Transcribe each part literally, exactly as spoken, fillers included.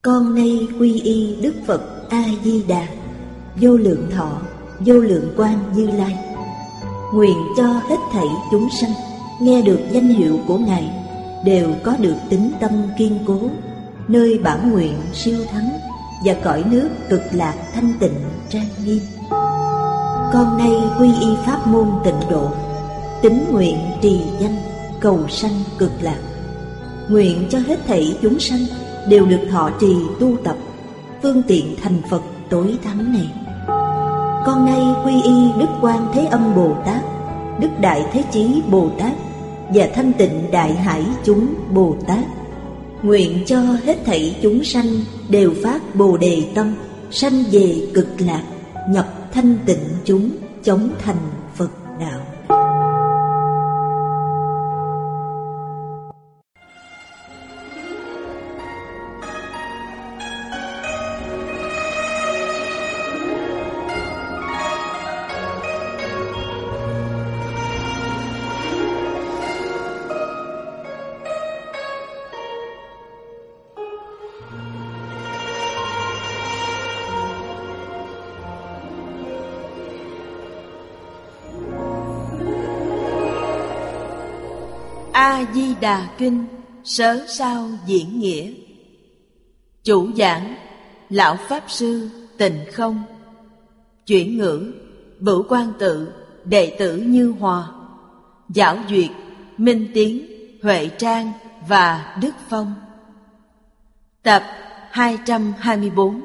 Con nay quy y Đức Phật A-di-đà, vô lượng thọ, vô lượng quang Như Lai. Nguyện cho hết thảy chúng sanh nghe được danh hiệu của Ngài đều có được tín tâm kiên cố, nơi bản nguyện siêu thắng và cõi nước cực lạc thanh tịnh trang nghiêm. Con nay quy y pháp môn tịnh độ, tín nguyện trì danh cầu sanh cực lạc. Nguyện cho hết thảy chúng sanh đều được thọ trì tu tập phương tiện thành Phật tối thắng này. Con nay quy y Đức Quan Thế Âm Bồ Tát, Đức Đại Thế Chí Bồ Tát và Thanh Tịnh Đại Hải chúng Bồ Tát. Nguyện cho hết thảy chúng sanh đều phát Bồ Đề tâm, sanh về cực lạc, nhập thanh tịnh chúng, chóng thành Phật đạo. A-di-đà Kinh Sớ Sao Diễn Nghĩa. Chủ giảng Lão Pháp Sư Tịnh Không. Chuyển ngữ Bửu Quang Tự đệ tử Như Hòa. Giảo duyệt Minh Tiến, Huệ Trang và Đức Phong. Tập hai trăm hai mươi bốn.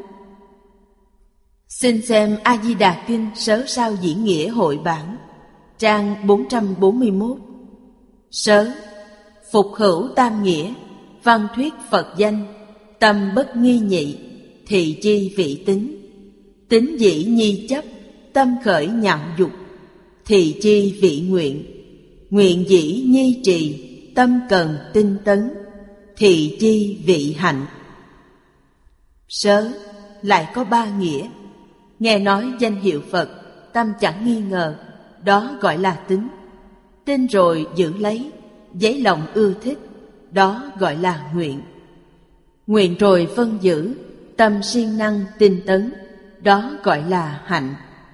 Xin xem A-di-đà Kinh Sớ Sao Diễn Nghĩa hội bản, trang bốn trăm bốn mươi mốt. Sớ phục hữu tam nghĩa, văn thuyết Phật danh, tâm bất nghi nhị, thị chi vị tính. Tính dĩ nhi chấp, tâm khởi nhạo dục, thị chi vị nguyện. Nguyện dĩ nhi trì, tâm cần tinh tấn, thị chi vị hạnh. Sớ lại có ba nghĩa. Nghe nói danh hiệu Phật, tâm chẳng nghi ngờ, đó gọi là tính. Tin rồi giữ lấy, giấy lòng ưa thích, đó gọi là nguyện. Nguyện rồi phân giữ, tâm siêng năng tinh tấn, đó gọi là hạnh.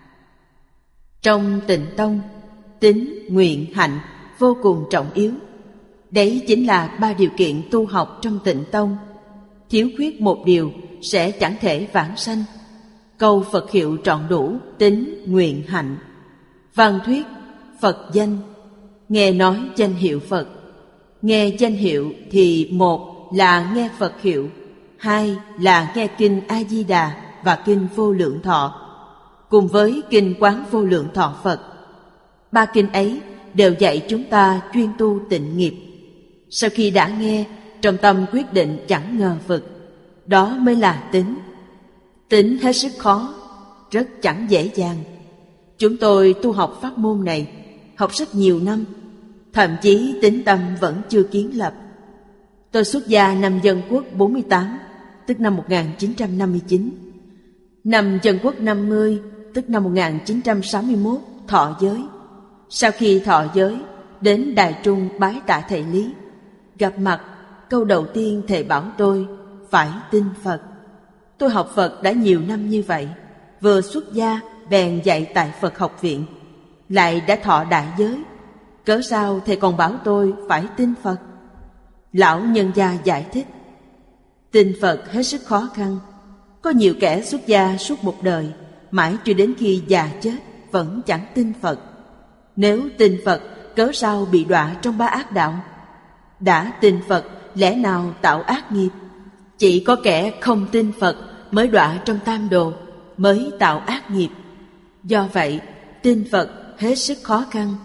Trong Tịnh Tông, tính, nguyện, hạnh vô cùng trọng yếu. Đấy chính là ba điều kiện tu học trong Tịnh Tông. Thiếu khuyết một điều sẽ chẳng thể vãng sanh. Câu Phật hiệu trọn đủ tính, nguyện, hạnh. Văn thuyết Phật danh. Nghe nói danh hiệu Phật. Nghe danh hiệu thì một là nghe Phật hiệu, hai là nghe kinh A-di-đà và kinh Vô Lượng Thọ, cùng với kinh Quán Vô Lượng Thọ Phật. Ba kinh ấy đều dạy chúng ta chuyên tu tịnh nghiệp. Sau khi đã nghe, trong tâm quyết định chẳng ngờ vực, đó mới là tính. Tính hết sức khó, rất chẳng dễ dàng. Chúng tôi tu học pháp môn này, học rất nhiều năm, thậm chí tính tâm vẫn chưa kiến lập. Tôi xuất gia năm Dân Quốc bốn mươi tám, tức năm một nghìn chín trăm năm mươi chín. Năm Dân Quốc năm mươi, tức năm một nghìn chín trăm sáu mươi mốt, thọ giới. Sau khi thọ giới, đến Đài Trung bái tạ thầy Lý. Gặp mặt, câu đầu tiên thầy bảo tôi phải tin Phật. Tôi học Phật đã nhiều năm như vậy, vừa xuất gia bèn dạy tại Phật học viện, lại đã thọ đại giới. Cớ sao thầy còn bảo tôi phải tin Phật? Lão nhân gia giải thích, tin Phật hết sức khó khăn. Có nhiều kẻ xuất gia suốt một đời, mãi cho đến khi già chết vẫn chẳng tin Phật. Nếu tin Phật, cớ sao bị đọa trong ba ác đạo? Đã tin Phật, lẽ nào tạo ác nghiệp? Chỉ có kẻ không tin Phật mới đọa trong tam đồ, mới tạo ác nghiệp. Do vậy, tin Phật hết sức khó khăn.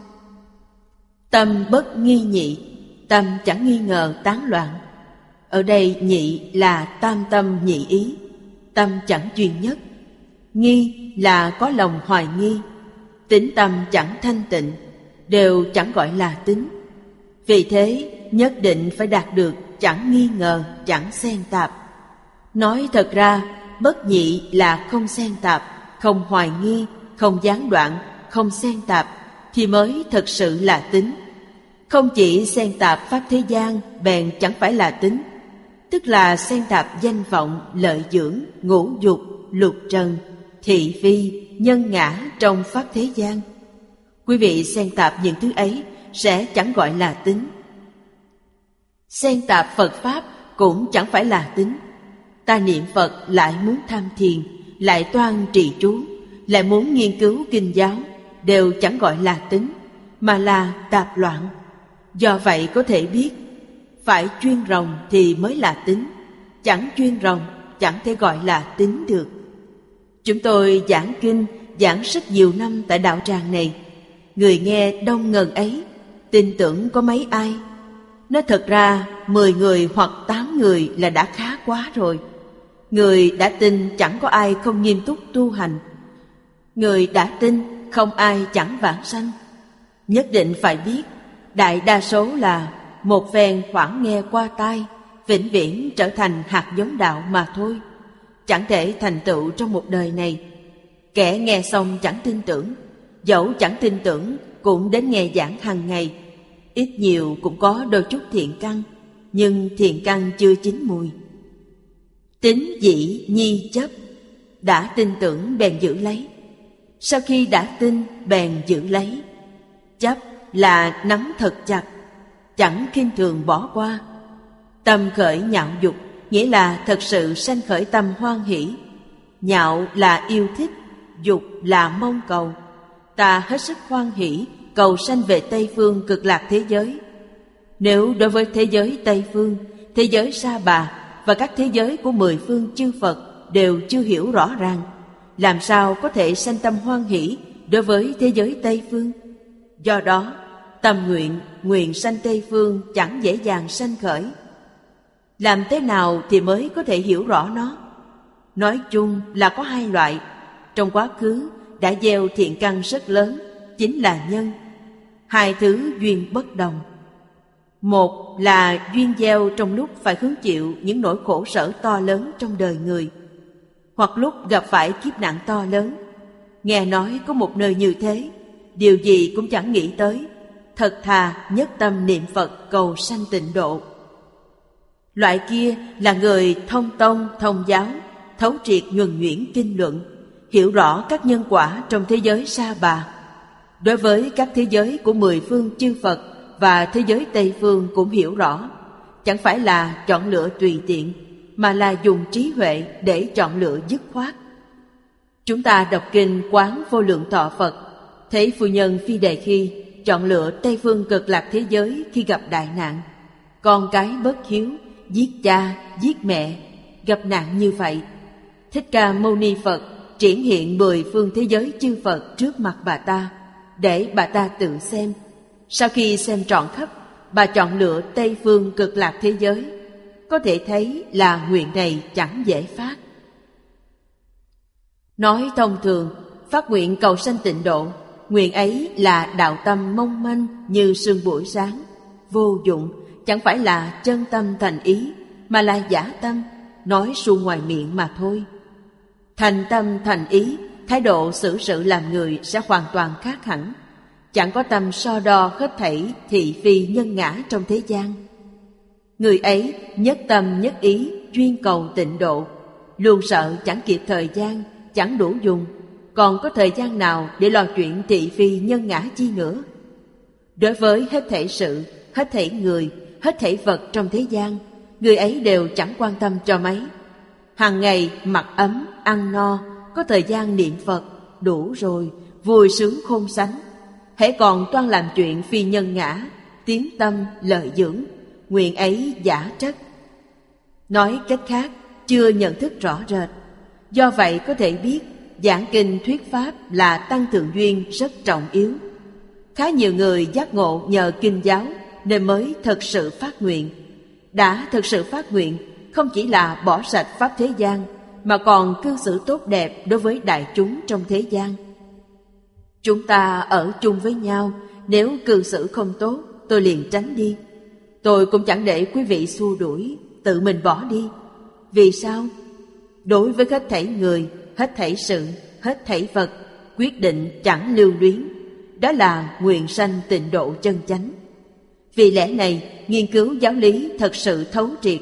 Tâm bất nghi nhị, tâm chẳng nghi ngờ tán loạn. Ở đây nhị là tam tâm nhị ý, tâm chẳng chuyên nhất. Nghi là có lòng hoài nghi, tính tâm chẳng thanh tịnh, đều chẳng gọi là tính. Vì thế nhất định phải đạt được chẳng nghi ngờ, chẳng xen tạp. Nói thật ra, bất nhị là không xen tạp, không hoài nghi, không gián đoạn, không xen tạp, thì mới thật sự là tính. Không chỉ xen tạp pháp thế gian bèn chẳng phải là tính. tức là xen tạp danh vọng, lợi dưỡng, ngũ dục, lục trần, thị phi, nhân ngã trong pháp thế gian. Quý vị xen tạp những thứ ấy sẽ chẳng gọi là tín. Xen tạp Phật Pháp cũng chẳng phải là tín. Ta niệm Phật lại muốn tham thiền, lại toan trì chú, lại muốn nghiên cứu kinh giáo, đều chẳng gọi là tín, mà là tạp loạn. Do vậy có thể biết, phải chuyên rồng thì mới là tín, chẳng chuyên rồng chẳng thể gọi là tín được. Chúng tôi giảng kinh, giảng rất nhiều năm tại đạo tràng này. Người nghe đông ngần ấy, tin tưởng có mấy ai? Nói thật ra, mười người hoặc tám người là đã khá quá rồi. Người đã tin chẳng có ai không nghiêm túc tu hành. Người đã tin không ai chẳng vãng sanh. Nhất định phải biết, đại đa số là một phen thoảng nghe qua tai, vĩnh viễn trở thành hạt giống đạo mà thôi, chẳng thể thành tựu trong một đời này. Kẻ nghe xong chẳng tin tưởng, dẫu chẳng tin tưởng cũng đến nghe giảng hàng ngày, ít nhiều cũng có đôi chút thiện căn, nhưng thiện căn chưa chín mùi. Tín dĩ nhi chấp, đã tin tưởng bèn giữ lấy. Sau khi đã tin bèn giữ lấy. Chấp là nắm thật chặt, chẳng khinh thường bỏ qua. Tâm khởi nhạo dục, nghĩa là thật sự sanh khởi tâm hoan hỷ. Nhạo là yêu thích, dục là mong cầu. Ta hết sức hoan hỷ cầu sanh về Tây Phương Cực Lạc thế giới. Nếu đối với thế giới Tây Phương, thế giới Sa Bà và các thế giới của mười phương chư Phật đều chưa hiểu rõ ràng, làm sao có thể sanh tâm hoan hỷ đối với thế giới Tây Phương? Do đó, tâm nguyện, nguyện sanh Tây Phương chẳng dễ dàng sanh khởi. Làm thế nào thì mới có thể hiểu rõ nó? Nói chung là có hai loại. Trong quá khứ đã gieo thiện căn rất lớn, chính là nhân. Hai thứ duyên bất đồng. Một là duyên gieo trong lúc phải hứng chịu những nỗi khổ sở to lớn trong đời người, hoặc lúc gặp phải kiếp nạn to lớn. Nghe nói có một nơi như thế, điều gì cũng chẳng nghĩ tới, thật thà nhất tâm niệm Phật cầu sanh tịnh độ. Loại kia là người thông tông, thông giáo, thấu triệt nhuần nhuyễn kinh luận, hiểu rõ các nhân quả trong thế giới Sa Bà. Đối với các thế giới của mười phương chư Phật và thế giới Tây Phương cũng hiểu rõ, chẳng phải là chọn lựa tùy tiện, mà là dùng trí huệ để chọn lựa dứt khoát. Chúng ta đọc kinh Quán Vô Lượng Thọ Phật, thấy phu nhân Phi Đề Khi chọn lựa Tây Phương Cực Lạc thế giới khi gặp đại nạn. Con cái bất hiếu, giết cha, giết mẹ, gặp nạn như vậy. Thích Ca Mâu Ni Phật triển hiện mười phương thế giới chư Phật trước mặt bà ta, để bà ta tự xem. Sau khi xem trọn khắp, bà chọn lựa Tây Phương Cực Lạc thế giới. Có thể thấy là nguyện này chẳng dễ phát. Nói thông thường, phát nguyện cầu sanh tịnh độ, nguyện ấy là đạo tâm mong manh như sương buổi sáng, vô dụng, chẳng phải là chân tâm thành ý, mà là giả tâm, nói suông ngoài miệng mà thôi. Thành tâm thành ý, thái độ xử sự làm người sẽ hoàn toàn khác hẳn. Chẳng có tâm so đo hết thảy thị phi nhân ngã trong thế gian. Người ấy nhất tâm nhất ý chuyên cầu tịnh độ, luôn sợ chẳng kịp thời gian, chẳng đủ dùng, còn có thời gian nào để lo chuyện thị phi nhân ngã chi nữa. Đối với hết thảy sự, hết thảy người, hết thảy vật trong thế gian, người ấy đều chẳng quan tâm cho mấy. Hàng ngày mặc ấm, ăn no, có thời gian niệm Phật, đủ rồi, vui sướng khôn sánh. Hễ còn toan làm chuyện phi nhân ngã, tiến tâm, lợi dưỡng, nguyện ấy giả trách. Nói cách khác, chưa nhận thức rõ rệt. Do vậy có thể biết, giảng kinh thuyết pháp là tăng thượng duyên rất trọng yếu. Khá nhiều người giác ngộ nhờ kinh giáo nên mới thật sự phát nguyện. Đã thật sự phát nguyện, không chỉ là bỏ sạch pháp thế gian, mà còn cư xử tốt đẹp đối với đại chúng trong thế gian. Chúng ta ở chung với nhau, nếu cư xử không tốt, tôi liền tránh đi. Tôi cũng chẳng để quý vị xua đuổi, tự mình bỏ đi. Vì sao? Đối với hết thảy người, hết thảy sự, hết thảy vật, quyết định chẳng lưu luyến. Đó là nguyện sanh tịnh độ chân chánh. Vì lẽ này, nghiên cứu giáo lý thật sự thấu triệt,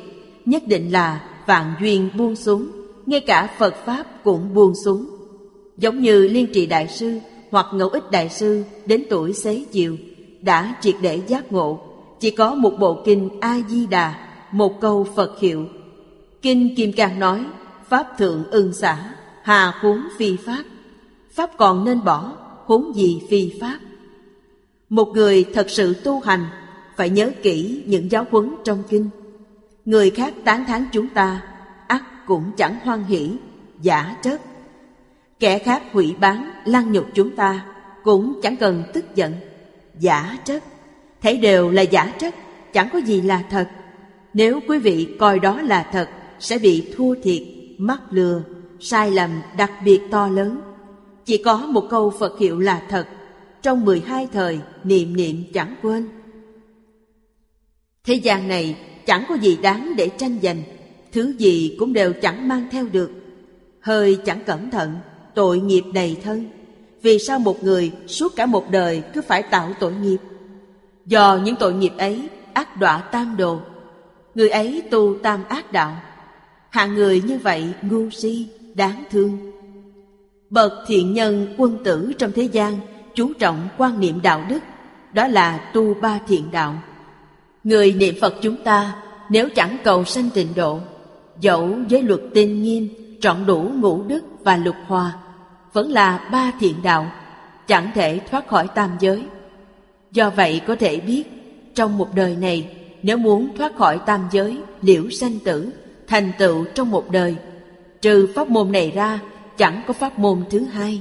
nhất định là vạn duyên buông xuống, ngay cả Phật Pháp cũng buông xuống. Giống như Liên Trì Đại Sư hoặc Ngẫu Ích Đại Sư đến tuổi xế chiều, đã triệt để giác ngộ, chỉ có một bộ kinh A-di-đà, một câu Phật hiệu. Kinh Kim Cang nói, Pháp thượng ưng xả, hà huống phi Pháp. Pháp còn nên bỏ, huống gì phi Pháp. Một người thật sự tu hành phải nhớ kỹ những giáo huấn trong kinh. Người khác tán thán chúng ta, ắt cũng chẳng hoan hỷ, giả trất. Kẻ khác hủy báng, lăng nhục chúng ta, cũng chẳng cần tức giận, giả trất. Thấy đều là giả trất, chẳng có gì là thật. Nếu quý vị coi đó là thật, sẽ bị thua thiệt, mắc lừa, sai lầm đặc biệt to lớn. Chỉ có một câu Phật hiệu là thật, trong mười hai thời niệm niệm chẳng quên. Thế gian này chẳng có gì đáng để tranh giành, thứ gì cũng đều chẳng mang theo được. Hơi chẳng cẩn thận, tội nghiệp đầy thân. Vì sao một người suốt cả một đời cứ phải tạo tội nghiệp? Do những tội nghiệp ấy ác đọa tam đồ. Người ấy tu tam ác đạo. Hạng người như vậy ngu si, đáng thương. Bậc thiện nhân quân tử trong thế gian chú trọng quan niệm đạo đức, đó là tu ba thiện đạo. Người niệm Phật chúng ta nếu chẳng cầu sanh tịnh độ, dẫu với luật tinh nghiêm, trọn đủ ngũ đức và lục hòa, vẫn là ba thiện đạo, chẳng thể thoát khỏi tam giới. Do vậy có thể biết, trong một đời này, nếu muốn thoát khỏi tam giới, liễu sanh tử, thành tựu trong một đời, trừ pháp môn này ra, chẳng có pháp môn thứ hai.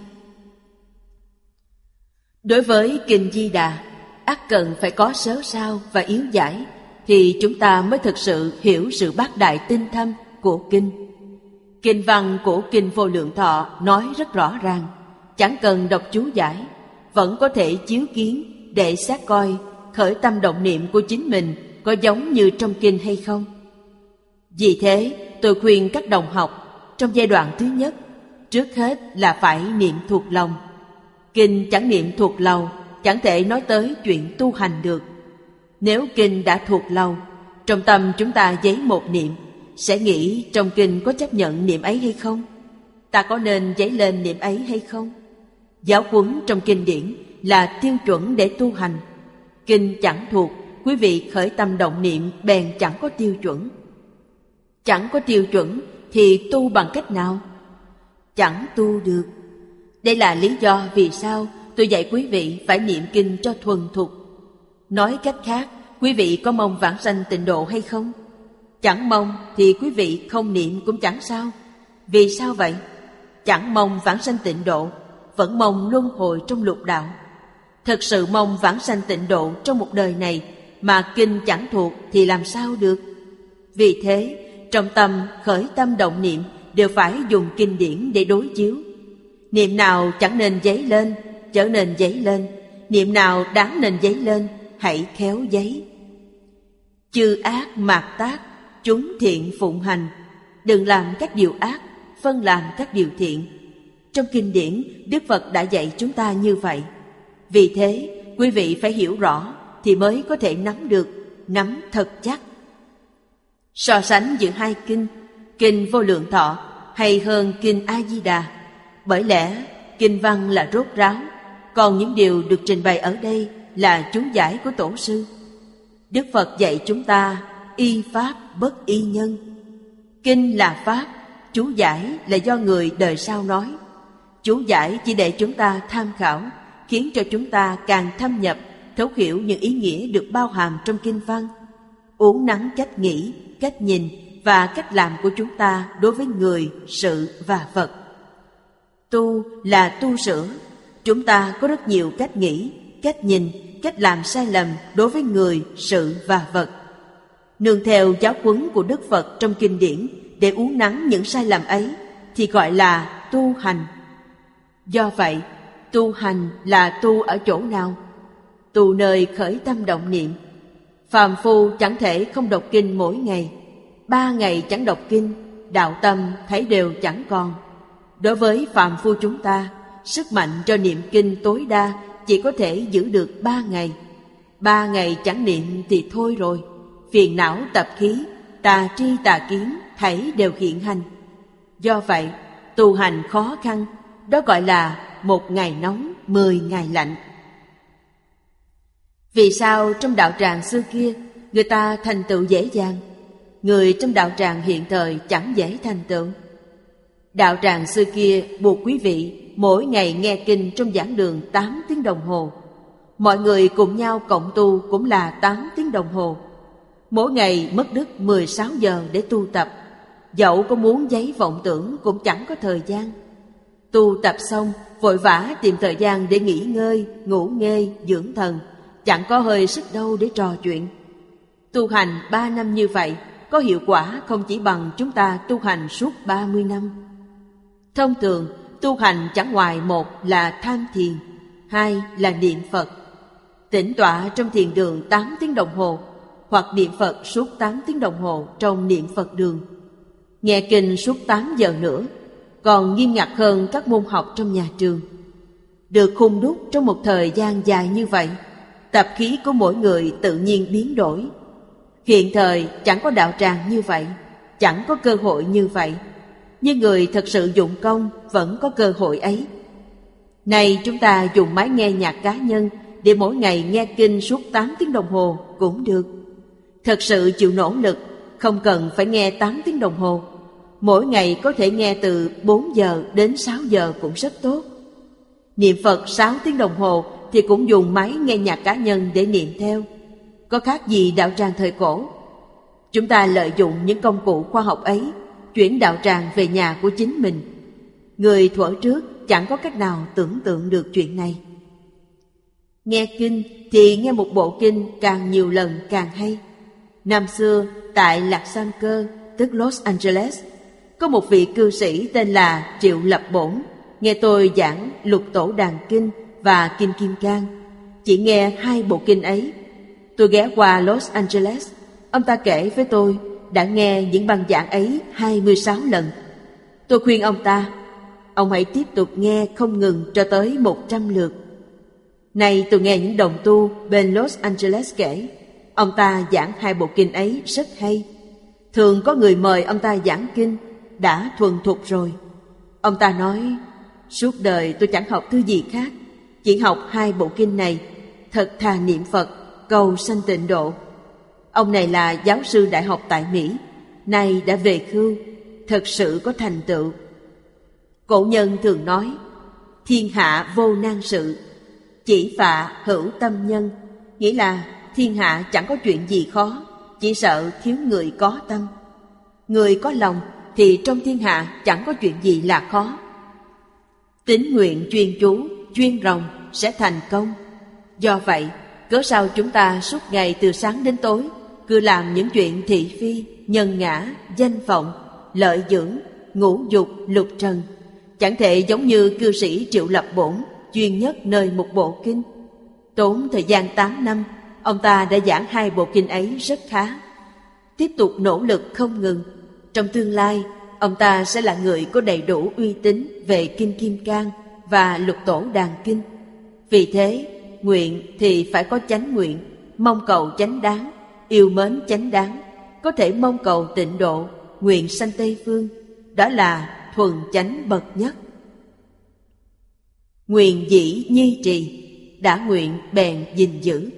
Đối với Kinh Di Đà, ắt cần phải có sớ sao và yếu giải, thì chúng ta mới thực sự hiểu sự bác đại tinh thâm của Kinh. Kinh văn của Kinh Vô Lượng Thọ nói rất rõ ràng, chẳng cần đọc chú giải, vẫn có thể chiếu kiến để xét coi khởi tâm động niệm của chính mình có giống như trong Kinh hay không. Vì thế, tôi khuyên các đồng học, trong giai đoạn thứ nhất, trước hết là phải niệm thuộc lòng. Kinh chẳng niệm thuộc lòng, chẳng thể nói tới chuyện tu hành được. Nếu Kinh đã thuộc lòng, trong tâm chúng ta giấy một niệm, sẽ nghĩ trong Kinh có chấp nhận niệm ấy hay không? Ta có nên giấy lên niệm ấy hay không? Giáo huấn trong kinh điển là tiêu chuẩn để tu hành. Kinh chẳng thuộc, quý vị khởi tâm động niệm bèn chẳng có tiêu chuẩn. Chẳng có tiêu chuẩn thì tu bằng cách nào? Chẳng tu được. Đây là lý do vì sao tôi dạy quý vị phải niệm kinh cho thuần thục. Nói cách khác, quý vị có mong vãng sanh tịnh độ hay không? Chẳng mong thì quý vị không niệm cũng chẳng sao. Vì sao vậy? Chẳng mong vãng sanh tịnh độ, vẫn mong luân hồi trong lục đạo. Thật sự mong vãng sanh tịnh độ trong một đời này mà kinh chẳng thuộc thì làm sao được? Vì thế, trong tâm khởi tâm động niệm đều phải dùng kinh điển để đối chiếu. Niệm nào chẳng nên giấy lên, trở nên giấy lên. Niệm nào đáng nên giấy lên, hãy khéo giấy. Chư ác mạt tác, chúng thiện phụng hành. Đừng làm các điều ác, phân làm các điều thiện. Trong kinh điển, Đức Phật đã dạy chúng ta như vậy. Vì thế, quý vị phải hiểu rõ thì mới có thể nắm được, nắm thật chắc. So sánh giữa hai kinh, Kinh Vô Lượng Thọ hay hơn Kinh A-di-đà. Bởi lẽ, kinh văn là rốt ráo, còn những điều được trình bày ở đây là chú giải của Tổ sư. Đức Phật dạy chúng ta y pháp bất y nhân. Kinh là pháp, chú giải là do người đời sau nói. Chú giải chỉ để chúng ta tham khảo, khiến cho chúng ta càng thâm nhập, thấu hiểu những ý nghĩa được bao hàm trong kinh văn, uốn nắn cách nghĩ, cách nhìn và cách làm của chúng ta đối với người, sự và vật. Tu là tu sửa. Chúng ta có rất nhiều cách nghĩ, cách nhìn, cách làm sai lầm đối với người, sự và vật. Nương theo giáo huấn của Đức Phật trong kinh điển để uốn nắn những sai lầm ấy thì gọi là tu hành. Do vậy, tu hành là tu ở chỗ nào? Tu nơi khởi tâm động niệm. Phàm phu chẳng thể không đọc kinh mỗi ngày. Ba ngày chẳng đọc kinh, đạo tâm thấy đều chẳng còn. Đối với phàm phu chúng ta, sức mạnh cho niệm kinh tối đa chỉ có thể giữ được ba ngày. Ba ngày chẳng niệm thì thôi rồi. Phiền não tập khí, tà tri tà kiến thảy đều hiện hành. Do vậy, tu hành khó khăn, đó gọi là một ngày nóng, mười ngày lạnh. Vì sao trong đạo tràng xưa kia người ta thành tựu dễ dàng, người trong đạo tràng hiện thời chẳng dễ thành tựu? Đạo tràng xưa kia buộc quý vị mỗi ngày nghe kinh trong giảng đường tám tiếng đồng hồ. Mọi người cùng nhau cộng tu cũng là tám tiếng đồng hồ. Mỗi ngày mất đứt mười sáu giờ để tu tập. Dẫu có muốn giấy vọng tưởng cũng chẳng có thời gian. Tu tập xong vội vã tìm thời gian để nghỉ ngơi, ngủ nghê, dưỡng thần, chẳng có hơi sức đâu để trò chuyện. Tu hành ba năm như vậy có hiệu quả không chỉ bằng chúng ta tu hành suốt ba mươi năm. Thông thường tu hành chẳng ngoài một là tham thiền, hai là niệm Phật. Tĩnh tọa trong thiền đường tám tiếng đồng hồ, hoặc niệm Phật suốt tám tiếng đồng hồ trong niệm Phật đường. Nghe kinh suốt tám giờ nữa, còn nghiêm ngặt hơn các môn học trong nhà trường. Được khung đúc trong một thời gian dài như vậy, tập khí của mỗi người tự nhiên biến đổi. Hiện thời chẳng có đạo tràng như vậy, chẳng có cơ hội như vậy, nhưng người thật sự dụng công vẫn có cơ hội ấy. Này chúng ta dùng máy nghe nhạc cá nhân để mỗi ngày nghe kinh suốt tám tiếng đồng hồ cũng được. Thật sự chịu nỗ lực, không cần phải nghe tám tiếng đồng hồ. Mỗi ngày có thể nghe từ bốn giờ đến sáu giờ cũng rất tốt. Niệm Phật sáu tiếng đồng hồ thì cũng dùng máy nghe nhạc cá nhân để niệm theo. Có khác gì đạo tràng thời cổ. Chúng ta lợi dụng những công cụ khoa học ấy, chuyển đạo tràng về nhà của chính mình. Người thuở trước chẳng có cách nào tưởng tượng được chuyện này. Nghe kinh thì nghe một bộ kinh càng nhiều lần càng hay. Năm xưa tại Lạc Sam Cơ, tức Los Angeles, có một vị cư sĩ tên là Triệu Lập Bổn nghe tôi giảng Lục Tổ Đàn Kinh và Kinh Kim Cang. Chỉ nghe hai bộ kinh ấy. Tôi ghé qua Los Angeles, ông ta kể với tôi đã nghe những băng giảng ấy hai mươi sáu lần. Tôi khuyên ông ta, ông hãy tiếp tục nghe không ngừng cho tới một trăm lượt. Nay tôi nghe những đồng tu bên Los Angeles kể, ông ta giảng hai bộ kinh ấy rất hay. Thường có người mời ông ta giảng kinh, đã thuần thục rồi. Ông ta nói, suốt đời tôi chẳng học thứ gì khác, chỉ học hai bộ kinh này, thật thà niệm Phật, cầu sanh tịnh độ. Ông này là giáo sư đại học tại Mỹ, nay đã về hưu, thật sự có thành tựu. Cổ nhân thường nói, thiên hạ vô nan sự, chỉ phạ hữu tâm nhân, nghĩa là thiên hạ chẳng có chuyện gì khó, chỉ sợ thiếu người có tâm. Người có lòng thì trong thiên hạ chẳng có chuyện gì là khó. Tín nguyện chuyên chú, chuyên ròng sẽ thành công. Do vậy, cớ sao chúng ta suốt ngày từ sáng đến tối cứ làm những chuyện thị phi, nhân ngã, danh vọng, lợi dưỡng, ngũ dục, lục trần, chẳng thể giống như cư sĩ Triệu Lập Bổn chuyên nhất nơi một bộ kinh. Tốn thời gian tám năm, ông ta đã giảng hai bộ kinh ấy rất khá. Tiếp tục nỗ lực không ngừng, trong tương lai ông ta sẽ là người có đầy đủ uy tín về Kinh Kim Cang và Lục Tổ Đàn Kinh. Vì thế, nguyện thì phải có chánh nguyện, mong cầu chánh đáng, yêu mến chánh đáng, có thể mong cầu tịnh độ, nguyện sanh Tây Phương, đó là thuần chánh bậc nhất. Nguyện dĩ nhi trì, đã nguyện bèn gìn giữ.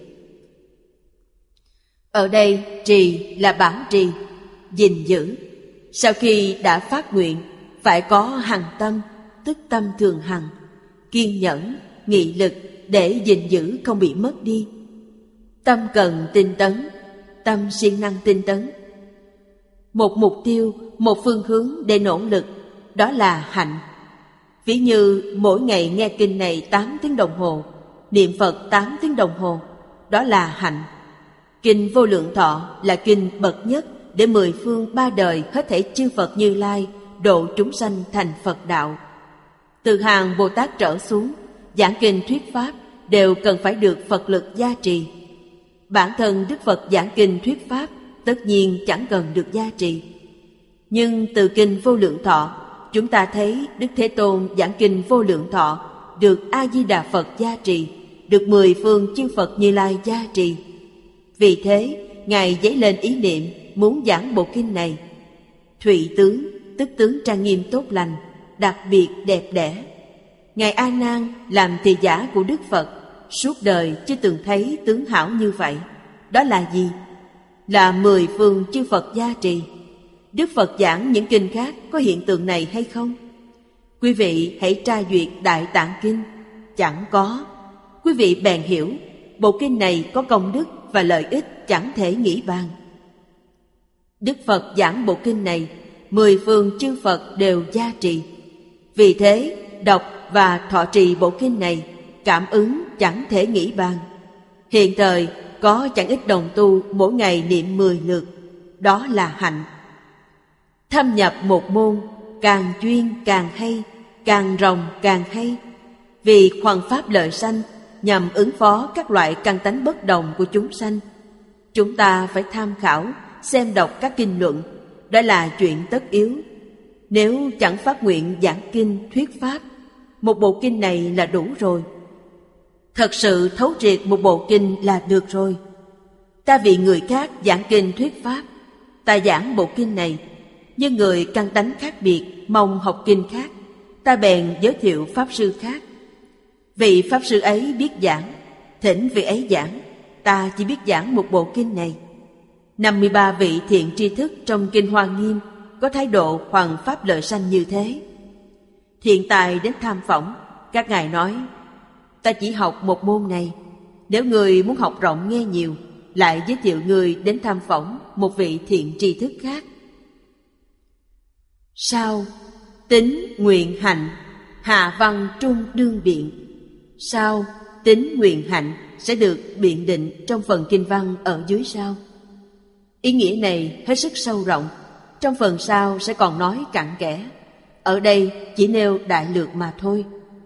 Ở đây trì là bảo trì, gìn giữ. Sau khi đã phát nguyện, phải có hằng tâm, tức tâm thường hằng, kiên nhẫn, nghị lực để gìn giữ không bị mất đi. Tâm cần tinh tấn, tâm siêng năng tinh tấn. Một mục tiêu, một phương hướng để nỗ lực, đó là hạnh. Ví như mỗi ngày nghe kinh này tám tiếng đồng hồ, niệm Phật tám tiếng đồng hồ, đó là hạnh. Kinh Vô Lượng Thọ là kinh bậc nhất để mười phương ba đời hết thảy chư Phật Như Lai độ chúng sanh thành Phật đạo. Từ hàng Bồ Tát trở xuống, giảng kinh thuyết pháp đều cần phải được Phật lực gia trì. Bản thân Đức Phật giảng kinh thuyết pháp tất nhiên chẳng cần được gia trì. Nhưng từ kinh Vô Lượng Thọ, chúng ta thấy Đức Thế Tôn giảng kinh Vô Lượng Thọ được A-di-đà Phật gia trì, được mười phương chư Phật Như Lai gia trì. Vì thế, Ngài dấy lên ý niệm muốn giảng bộ kinh này. Thụy tướng, tức tướng trang nghiêm tốt lành, đặc biệt đẹp đẽ. Ngài A Nan làm thị giả của Đức Phật, suốt đời chưa từng thấy tướng hảo như vậy. Đó là gì? Là mười phương chư Phật gia trì. Đức Phật giảng những kinh khác có hiện tượng này hay không? Quý vị hãy tra duyệt Đại Tạng Kinh. Chẳng có. Quý vị bèn hiểu bộ kinh này có công đức và lợi ích chẳng thể nghĩ bàn. Đức Phật giảng bộ kinh này, mười phương chư Phật đều gia trì. Vì thế, đọc và thọ trì bộ kinh này, cảm ứng chẳng thể nghĩ bàn. Hiện thời có chẳng ít đồng tu mỗi ngày niệm mười lượt. Đó là hạnh. Thâm nhập một môn, càng chuyên càng hay, càng rộng càng hay. Vì hoằng pháp lợi sanh, nhằm ứng phó các loại căn tánh bất đồng của chúng sanh, chúng ta phải tham khảo, xem đọc các kinh luận. Đó là chuyện tất yếu. Nếu chẳng phát nguyện giảng kinh thuyết pháp, một bộ kinh này là đủ rồi. Thật sự thấu triệt một bộ kinh là được rồi. Ta vì người khác giảng kinh thuyết pháp, ta giảng bộ kinh này, nhưng người căn tánh khác biệt mong học kinh khác, ta bèn giới thiệu pháp sư khác. Vị pháp sư ấy biết giảng, thỉnh vị ấy giảng, ta chỉ biết giảng một bộ kinh này. năm mươi ba vị thiện tri thức trong kinh Hoa Nghiêm có thái độ hoằng pháp lợi sanh như thế. Thiện tài đến tham phỏng, các ngài nói, ta chỉ học một môn này, nếu người muốn học rộng nghe nhiều, lại giới thiệu người đến tham phỏng một vị thiện tri thức khác. Sao? Tính nguyện hạnh, hạ văn trung đương biện. Sao? Tính nguyện hạnh sẽ được biện định trong phần kinh văn ở dưới sau. Ý nghĩa này hết sức sâu rộng, trong phần sau sẽ còn nói cặn kẽ. Ở đây chỉ nêu đại lược mà thôi.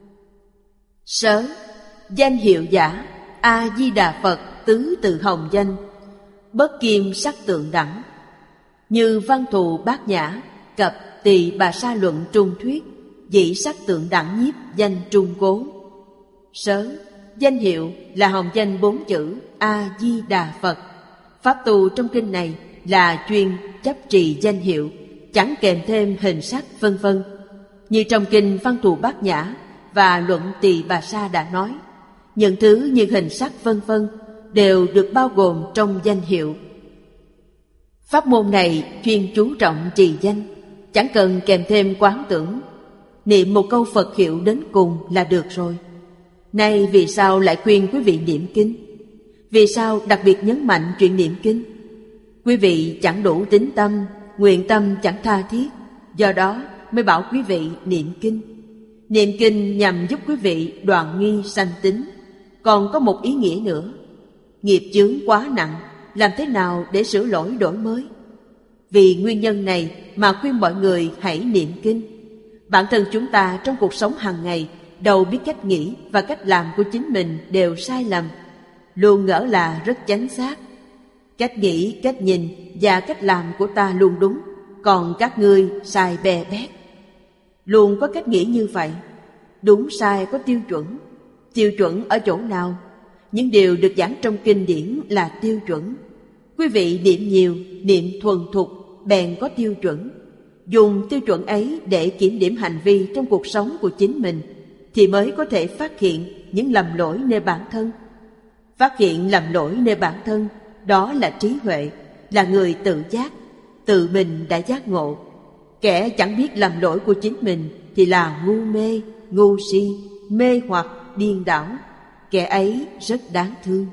Sớ, danh hiệu giả, A-di-đà Phật tứ tự hồng danh, bất kim sắc tượng đẳng. Như văn thù bát nhã, cập tỳ bà sa luận trung thuyết, dĩ sắc tượng đẳng nhiếp danh trung cố. Sớ, danh hiệu là hồng danh bốn chữ A-di-đà Phật. Pháp tu trong kinh này là chuyên chấp trì danh hiệu, chẳng kèm thêm hình sắc vân vân. Như trong kinh Văn Thù Bát Nhã và Luận Tỳ Bà Sa đã nói, những thứ như hình sắc vân vân đều được bao gồm trong danh hiệu. Pháp môn này chuyên chú trọng trì danh, chẳng cần kèm thêm quán tưởng. Niệm một câu Phật hiệu đến cùng là được rồi. Nay vì sao lại khuyên quý vị niệm kinh? Vì sao đặc biệt nhấn mạnh chuyện niệm kinh? Quý vị chẳng đủ tín tâm, nguyện tâm chẳng tha thiết, do đó mới bảo quý vị niệm kinh. Niệm kinh nhằm giúp quý vị đoạn nghi sanh tính. Còn có một ý nghĩa nữa, nghiệp chướng quá nặng, làm thế nào để sửa lỗi đổi mới? Vì nguyên nhân này mà khuyên mọi người hãy niệm kinh. Bản thân chúng ta trong cuộc sống hàng ngày đâu biết cách nghĩ và cách làm của chính mình đều sai lầm, luôn ngỡ là rất chánh xác. Cách nghĩ, cách nhìn và cách làm của ta luôn đúng, còn các ngươi sai bè bét. Luôn có cách nghĩ như vậy. Đúng sai có tiêu chuẩn. Tiêu chuẩn ở chỗ nào? Những điều được giảng trong kinh điển là tiêu chuẩn. Quý vị niệm nhiều, niệm thuần thục, bèn có tiêu chuẩn. Dùng tiêu chuẩn ấy để kiểm điểm hành vi trong cuộc sống của chính mình, thì mới có thể phát hiện những lầm lỗi nơi bản thân. Phát hiện lầm lỗi nơi bản thân, đó là trí huệ, là người tự giác, tự mình đã giác ngộ. Kẻ chẳng biết lầm lỗi của chính mình thì là ngu mê, ngu si, mê hoặc, điên đảo. Kẻ ấy rất đáng thương.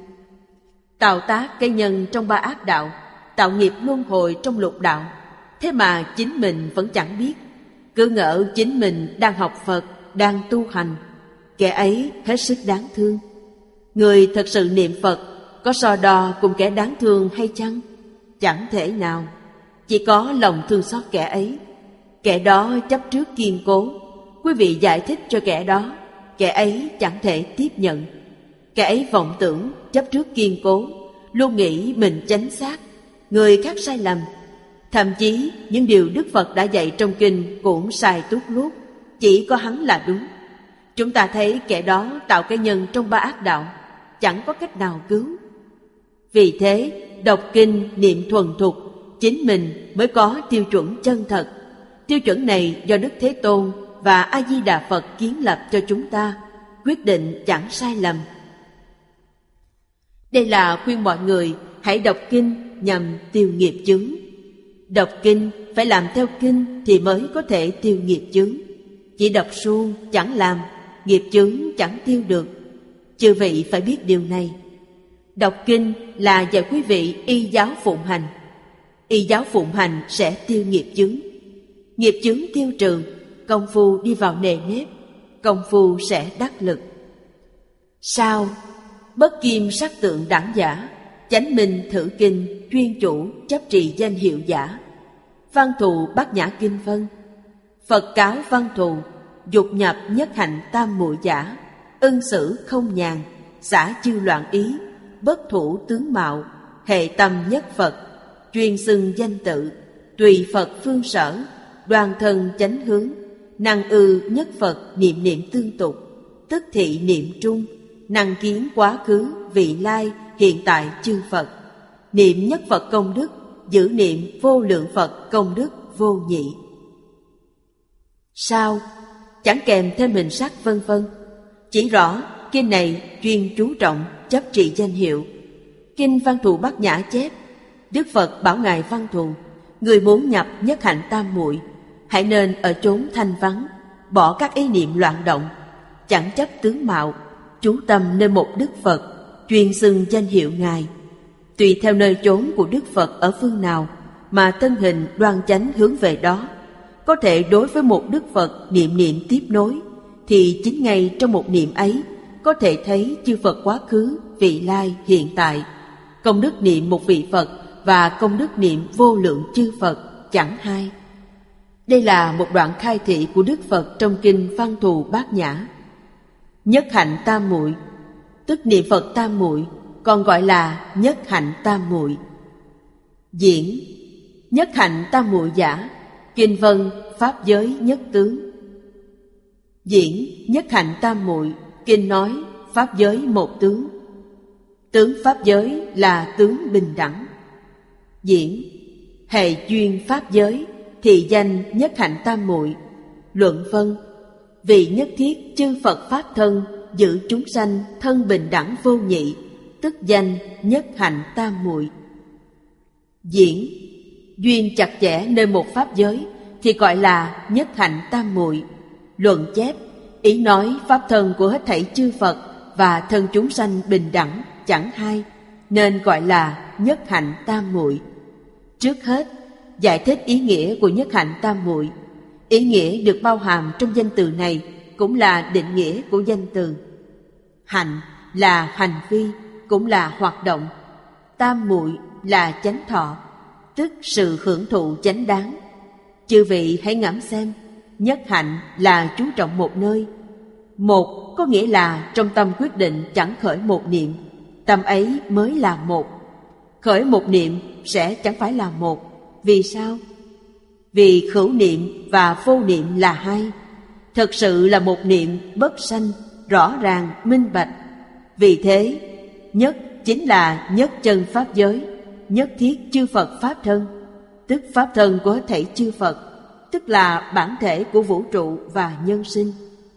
Tạo tác cây nhân trong ba ác đạo, tạo nghiệp luân hồi trong lục đạo, thế mà chính mình vẫn chẳng biết. Cứ ngỡ chính mình đang học Phật, đang tu hành. Kẻ ấy hết sức đáng thương. Người thật sự niệm Phật có so đo cùng kẻ đáng thương hay chăng? Chẳng thể nào. Chỉ có lòng thương xót kẻ ấy. Kẻ đó chấp trước kiên cố. Quý vị giải thích cho kẻ đó, kẻ ấy chẳng thể tiếp nhận. Kẻ ấy vọng tưởng, chấp trước kiên cố, luôn nghĩ mình chánh xác, người khác sai lầm. Thậm chí những điều Đức Phật đã dạy trong kinh cũng sai tút lút, chỉ có hắn là đúng. Chúng ta thấy kẻ đó tạo cái nhân trong ba ác đạo, chẳng có cách nào cứu. Vì thế, đọc kinh niệm thuần thục, chính mình mới có tiêu chuẩn chân thật. Tiêu chuẩn này do Đức Thế Tôn và A-di-đà Phật kiến lập cho chúng ta, quyết định chẳng sai lầm. Đây là khuyên mọi người hãy đọc kinh nhằm tiêu nghiệp chướng. Đọc kinh phải làm theo kinh thì mới có thể tiêu nghiệp chướng. Chỉ đọc suông chẳng làm, nghiệp chướng chẳng tiêu được. Chư vị phải biết điều này. Đọc kinh là dạy quý vị y giáo phụng hành. Y giáo phụng hành sẽ tiêu nghiệp chướng. Nghiệp chướng tiêu trừ, công phu đi vào nề nếp, công phu sẽ đắc lực. Sao? Bất kim sắc tượng đẳng giả, chánh minh thử kinh, chuyên chủ chấp trì danh hiệu giả. Văn thù bát nhã kinh phân, Phật cáo văn thù, dục nhập nhất hạnh tam muội giả. Ân xử không nhàn, xả chư loạn ý, bất thủ tướng mạo, hệ tâm nhất Phật, chuyên xưng danh tự, tùy Phật phương sở, đoàn thân chánh hướng, năng ư nhất Phật niệm niệm tương tục, tức thị niệm trung, năng kiến quá khứ, vị lai, hiện tại chư Phật, niệm nhất Phật công đức, giữ niệm vô lượng Phật công đức vô nhị. Sao? Chẳng kèm thêm hình sắc vân vân. Chỉ rõ kinh này chuyên chú trọng chấp trì danh hiệu. Kinh Văn Thù Bát Nhã chép, Đức Phật bảo ngài Văn Thù, người muốn nhập nhất hạnh tam muội, hãy nên ở chốn thanh vắng, bỏ các ý niệm loạn động, chẳng chấp tướng mạo, chú tâm nơi một Đức Phật, chuyên xưng danh hiệu ngài. Tùy theo nơi chốn của Đức Phật ở phương nào mà thân hình đoan chánh hướng về đó. Có thể đối với một Đức Phật niệm niệm tiếp nối, thì chính ngay trong một niệm ấy có thể thấy chư Phật quá khứ, vị lai, hiện tại. Công đức niệm một vị Phật và công đức niệm vô lượng chư Phật chẳng hai. Đây là một đoạn khai thị của Đức Phật trong kinh Văn Thù Bát Nhã. Nhất hạnh tam muội, tức niệm Phật tam muội, còn gọi là nhất hạnh tam muội. Diễn nhất hạnh tam muội giả, kinh vân pháp giới nhất tướng. Diễn nhất hạnh tam muội, kinh nói pháp giới một tướng. Tướng pháp giới là tướng bình đẳng. Diễn hệ chuyên pháp giới, thì danh nhất hạnh tam muội. Luận phân vì nhất thiết chư Phật pháp thân, giữ chúng sanh thân bình đẳng vô nhị, tức danh nhất hạnh tam muội. Diễn duyên chặt chẽ nơi một pháp giới thì gọi là nhất hạnh tam muội. Luận chép ý nói pháp thân của hết thảy chư Phật và thân chúng sanh bình đẳng chẳng hai, nên gọi là nhất hạnh tam muội. Trước hết giải thích ý nghĩa của nhất hạnh tam muội. Ý nghĩa được bao hàm trong danh từ này cũng là định nghĩa của danh từ. Hạnh là hành vi, cũng là hoạt động. Tam muội là chánh thọ, tức sự hưởng thụ chánh đáng. Chư vị hãy ngẫm xem, nhất hạnh là chú trọng một nơi. Một có nghĩa là trong tâm quyết định chẳng khởi một niệm, tâm ấy mới là một. Khởi một niệm sẽ chẳng phải là một. Vì sao? Vì hữu niệm và vô niệm là hai. Thực sự là một niệm bất sanh, rõ ràng, minh bạch. Vì thế, nhất chính là nhất chân pháp giới, nhất thiết chư Phật pháp thân, tức pháp thân của hết thảy chư Phật, tức là bản thể của vũ trụ và nhân sinh.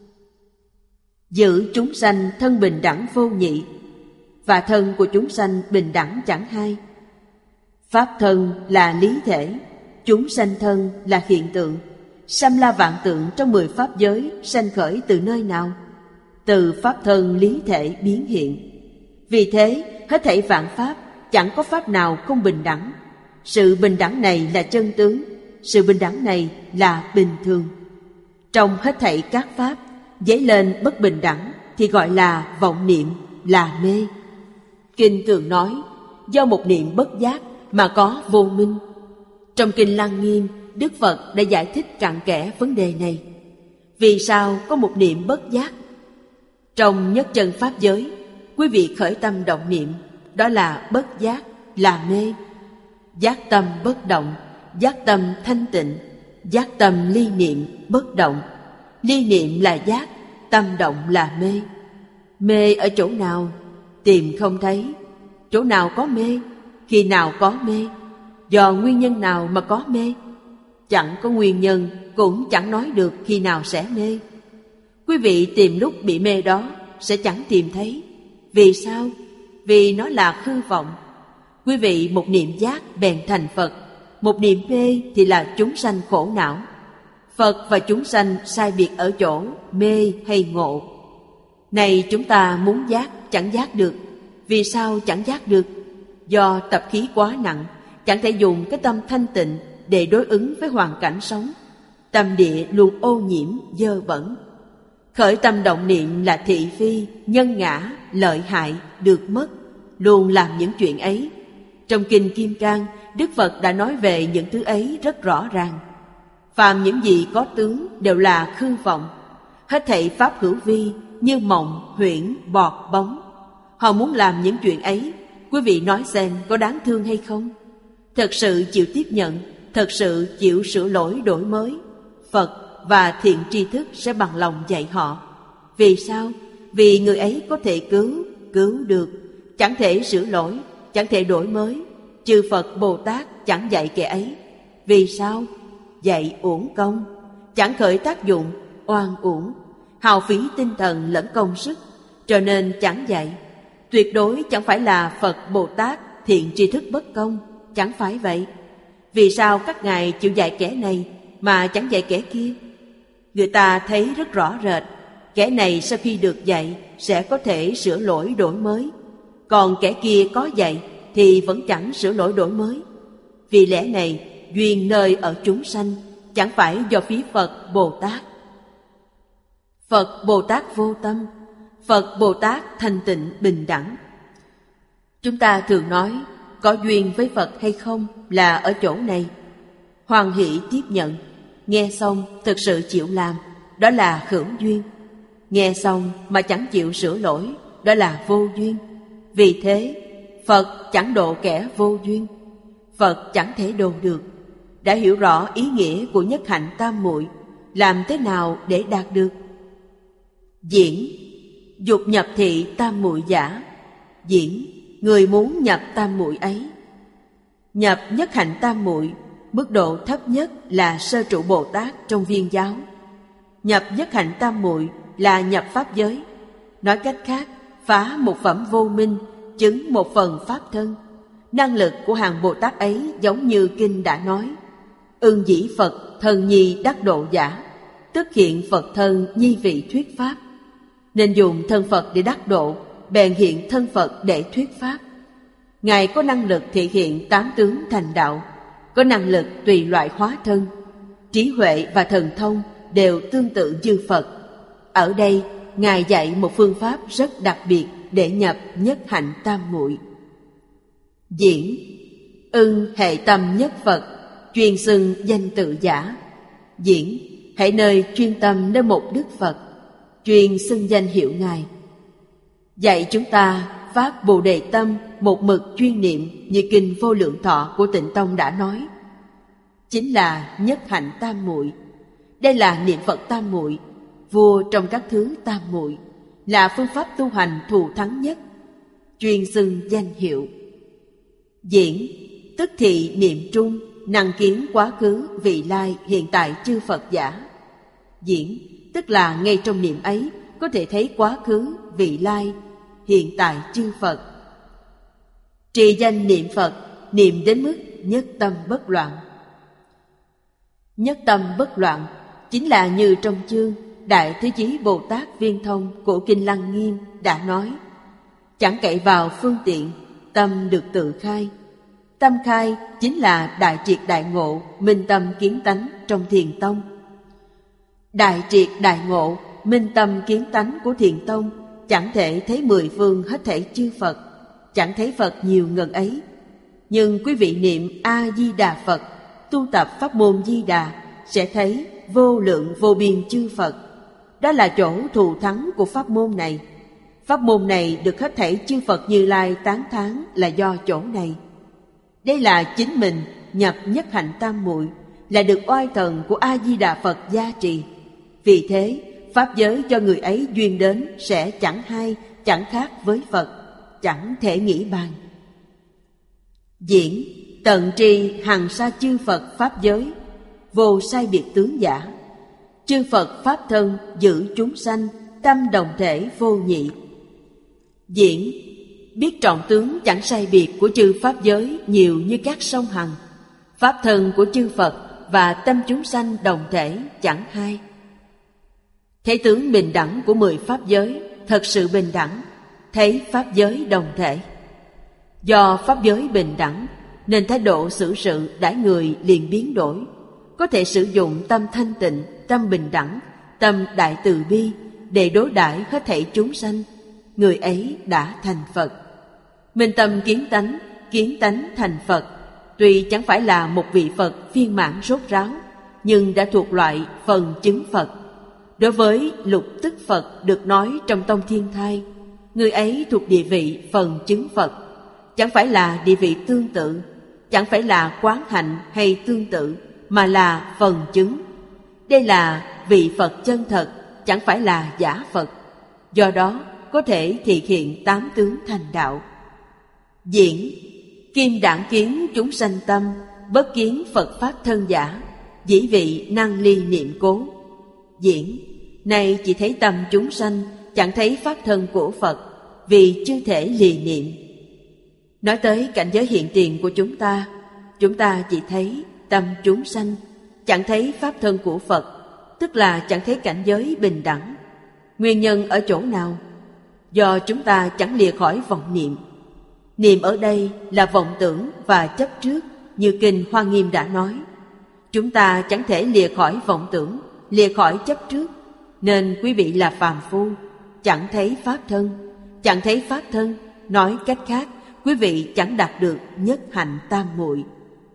Giữ chúng sanh thân bình đẳng vô nhị, và thân của chúng sanh bình đẳng chẳng hai. Pháp thân là lý thể, chúng sanh thân là hiện tượng. Sanh la vạn tượng trong mười pháp giới sanh khởi từ nơi nào? Từ pháp thân lý thể biến hiện. Vì thế, hết thảy vạn pháp chẳng có pháp nào không bình đẳng. Sự bình đẳng này là chân tướng, sự bình đẳng này là bình thường. Trong hết thảy các pháp dấy lên bất bình đẳng thì gọi là vọng niệm, là mê. Kinh thường nói do một niệm bất giác mà có vô minh. Trong kinh Lăng Nghiêm, Đức Phật đã giải thích cặn kẽ vấn đề này. Vì sao có một niệm bất giác? Trong nhất chân pháp giới, quý vị khởi tâm động niệm, đó là bất giác, là mê. Giác tâm bất động, giác tâm thanh tịnh, giác tâm ly niệm bất động. Ly niệm là giác, tâm động là mê. Mê ở chỗ nào? Tìm không thấy. Chỗ nào có mê? Khi nào có mê? Do nguyên nhân nào mà có mê? Chẳng có nguyên nhân, cũng chẳng nói được khi nào sẽ mê. Quý vị tìm lúc bị mê đó sẽ chẳng tìm thấy. Vì sao? Vì nó là hư vọng. Quý vị một niệm giác bèn thành Phật, một niệm mê thì là chúng sanh khổ não. Phật và chúng sanh sai biệt ở chỗ mê hay ngộ. Này chúng ta muốn giác chẳng giác được. Vì sao chẳng giác được? Do tập khí quá nặng, chẳng thể dùng cái tâm thanh tịnh để đối ứng với hoàn cảnh sống. Tâm địa luôn ô nhiễm, dơ bẩn. Khởi tâm động niệm là thị phi, nhân ngã, lợi hại, được mất, luôn làm những chuyện ấy. Trong Kinh Kim Cang, Đức Phật đã nói về những thứ ấy rất rõ ràng. Phàm những gì có tướng đều là hư vọng. Hết thảy pháp hữu vi như mộng, huyễn, bọt, bóng. Họ muốn làm những chuyện ấy, quý vị nói xem có đáng thương hay không? Thật sự chịu tiếp nhận, thật sự chịu sửa lỗi đổi mới, Phật và thiện tri thức sẽ bằng lòng dạy họ. Vì sao? Vì người ấy có thể cứu, cứu được, chẳng thể sửa lỗi, chẳng thể đổi mới. Chư Phật Bồ Tát chẳng dạy kẻ ấy. Vì sao? Dạy uổng công, chẳng khởi tác dụng, oan uổng, hao phí tinh thần lẫn công sức, cho nên chẳng dạy. Tuyệt đối chẳng phải là Phật Bồ Tát thiện tri thức bất công, chẳng phải vậy. Vì sao các ngài chịu dạy kẻ này mà chẳng dạy kẻ kia? Người ta thấy rất rõ rệt, kẻ này sau khi được dạy sẽ có thể sửa lỗi đổi mới, còn kẻ kia có dạy thì vẫn chẳng sửa lỗi đổi mới. Vì lẽ này, duyên nơi ở chúng sanh chẳng phải do phía Phật Bồ Tát. Phật Bồ Tát vô tâm, Phật Bồ Tát thanh tịnh bình đẳng. Chúng ta thường nói có duyên với Phật hay không là ở chỗ này. Hoan hỷ tiếp nhận, nghe xong thực sự chịu làm, đó là hữu duyên. Nghe xong mà chẳng chịu sửa lỗi, đó là vô duyên. Vì thế, Phật chẳng độ kẻ vô duyên, Phật chẳng thể độ được. Đã hiểu rõ ý nghĩa của nhất hạnh tam muội, làm thế nào để đạt được? Diễn, dục nhập thị tam muội giả. Diễn, người muốn nhập tam muội ấy. Nhập nhất hạnh tam muội, mức độ thấp nhất là sơ trụ Bồ Tát trong Viên giáo. Nhập nhất hạnh tam muội là nhập pháp giới. Nói cách khác, phá một phẩm vô minh, chứng một phần pháp thân. Năng lực của hàng Bồ Tát ấy giống như Kinh đã nói: ưng dĩ Phật thân nhi đắc độ giả, tức hiện Phật thân nhi vị thuyết pháp. Nên dùng thân Phật để đắc độ, bèn hiện thân Phật để thuyết pháp. Ngài có năng lực thể hiện tám tướng thành đạo, có năng lực tùy loại hóa thân. Trí huệ và thần thông đều tương tự như Phật. Ở đây, Ngài dạy một phương pháp rất đặc biệt để nhập nhất hạnh tam muội. Diễn, ưng hệ tâm nhất Phật, chuyên xưng danh tự giả. Diễn, hãy nơi chuyên tâm nơi một Đức Phật, chuyên xưng danh hiệu Ngài. Dạy chúng ta pháp Bồ Đề tâm một mực chuyên niệm như Kinh Vô Lượng Thọ của Tịnh Tông đã nói, chính là nhất hạnh tam muội. Đây là niệm Phật tam muội, vua trong các thứ tam muội, là phương pháp tu hành thù thắng nhất, chuyên xưng danh hiệu. Diễn, tức thị niệm trung, năng kiến quá khứ, vị lai, hiện tại chư Phật giả. Diễn, tức là ngay trong niệm ấy có thể thấy quá khứ, vị lai, hiện tại chư Phật. Trì danh niệm Phật, niệm đến mức nhất tâm bất loạn. Nhất tâm bất loạn chính là như trong chương Đại Thế Chí Bồ Tát Viên Thông của Kinh Lăng Nghiêm đã nói: chẳng cậy vào phương tiện, tâm được tự khai. Tâm khai chính là đại triệt đại ngộ, minh tâm kiến tánh trong Thiền Tông. Đại triệt đại ngộ, minh tâm kiến tánh của Thiền Tông chẳng thể thấy mười phương hết thảy chư Phật, chẳng thấy Phật nhiều ngần ấy. Nhưng quý vị niệm A-di-đà Phật, tu tập pháp môn Di Đà, sẽ thấy vô lượng vô biên chư Phật. Đó là chỗ thù thắng của pháp môn này. Pháp môn này được hết thảy chư Phật Như Lai tán thán là do chỗ này. Đây là chính mình nhập nhất hạnh tam muội, là được oai thần của A-di-đà Phật gia trì. Vì thế, pháp giới cho người ấy duyên đến sẽ chẳng hay, chẳng khác với Phật, chẳng thể nghĩ bàn. Diễn, tận tri hằng sa chư Phật Pháp giới, vô sai biệt tướng giả. Chư Phật Pháp thân giữ chúng sanh, tâm đồng thể vô nhị. Diễn biết trọng tướng chẳng sai biệt của chư Pháp giới nhiều như các sông Hằng. Pháp thân của chư Phật và tâm chúng sanh đồng thể chẳng hai. Thấy tướng bình đẳng của mười Pháp giới thật sự bình đẳng, thấy Pháp giới đồng thể. Do Pháp giới bình đẳng nên thái độ xử sự đãi người liền biến đổi. Có thể sử dụng tâm thanh tịnh, tâm bình đẳng, tâm đại từ bi để đối đãi hết thảy chúng sanh. Người ấy đã thành Phật. Minh tâm kiến tánh, kiến tánh thành Phật. Tuy chẳng phải là một vị Phật viên mãn rốt ráo, nhưng đã thuộc loại phần chứng Phật. Đối với lục tức Phật được nói trong tông Thiên Thai, người ấy thuộc địa vị phần chứng Phật. Chẳng phải là địa vị tương tự, chẳng phải là quán hạnh hay tương tự, mà là phần chứng. Đây là vị Phật chân thật, chẳng phải là giả Phật. Do đó có thể thị hiện tám tướng thành đạo. Diễn kim đẳng kiến chúng sanh tâm, bất kiến Phật Pháp thân giả, dĩ vị năng ly niệm cố. Diễn này chỉ thấy tâm chúng sanh, chẳng thấy Pháp thân của Phật, vì chưa thể lì niệm. Nói tới cảnh giới hiện tiền của chúng ta, chúng ta chỉ thấy tâm chúng sanh, chẳng thấy Pháp thân của Phật, tức là chẳng thấy cảnh giới bình đẳng. Nguyên nhân ở chỗ nào? Do chúng ta chẳng lìa khỏi vọng niệm. Niệm ở đây là vọng tưởng và chấp trước, như Kinh Hoa Nghiêm đã nói. Chúng ta chẳng thể lìa khỏi vọng tưởng, lìa khỏi chấp trước, nên quý vị là phàm phu, chẳng thấy Pháp thân. Chẳng thấy Pháp thân, nói cách khác, quý vị chẳng đạt được nhất hạnh tam muội.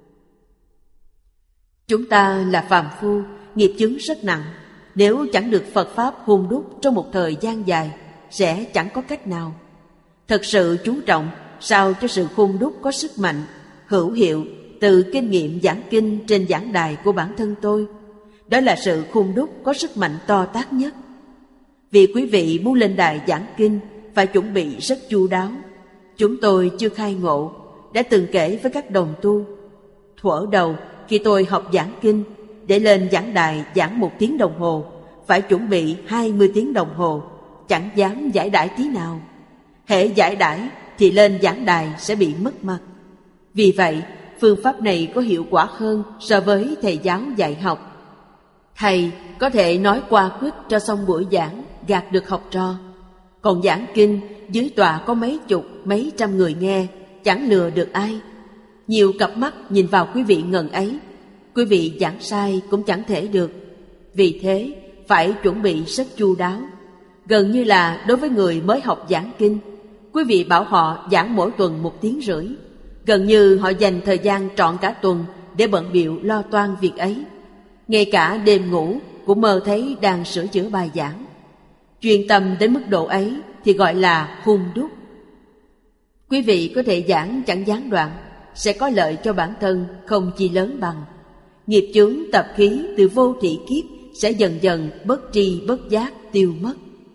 Chúng ta là phàm phu, nghiệp chướng rất nặng. Nếu chẳng được Phật Pháp hun đúc trong một thời gian dài, sẽ chẳng có cách nào. Thật sự chú trọng sao cho sự hun đúc có sức mạnh, hữu hiệu từ kinh nghiệm giảng kinh trên giảng đài của bản thân tôi. Đó là sự hun đúc có sức mạnh to tát nhất. Vì quý vị muốn lên đài giảng kinh phải chuẩn bị rất chu đáo. Chúng tôi chưa khai ngộ, đã từng kể với các đồng tu. Thuở đầu khi tôi học giảng kinh, để lên giảng đài giảng một tiếng đồng hồ, phải chuẩn bị hai mươi tiếng đồng hồ, chẳng dám giải đãi tí nào. Hễ giải đãi thì lên giảng đài sẽ bị mất mặt. Vì vậy, phương pháp này có hiệu quả hơn so với thầy giáo dạy học. Thầy có thể nói qua quýt cho xong buổi giảng, gạt được học trò. Còn giảng kinh, dưới tòa có mấy chục, mấy trăm người nghe, chẳng lừa được ai. Nhiều cặp mắt nhìn vào quý vị ngần ấy, quý vị giảng sai cũng chẳng thể được. Vì thế, phải chuẩn bị rất chu đáo. Gần như là đối với người mới học giảng kinh, quý vị bảo họ giảng mỗi tuần một tiếng rưỡi. Gần như họ dành thời gian trọn cả tuần để bận bịu lo toan việc ấy. Ngay cả đêm ngủ cũng mơ thấy đang sửa chữa bài giảng. Chuyên tâm đến mức độ ấy thì gọi là hun đúc. Quý vị có thể giảng chẳng gián đoạn, sẽ có lợi cho bản thân không chi lớn bằng. Nghiệp chướng tập khí từ vô thị kiếp sẽ dần dần bất tri bất giác tiêu mất.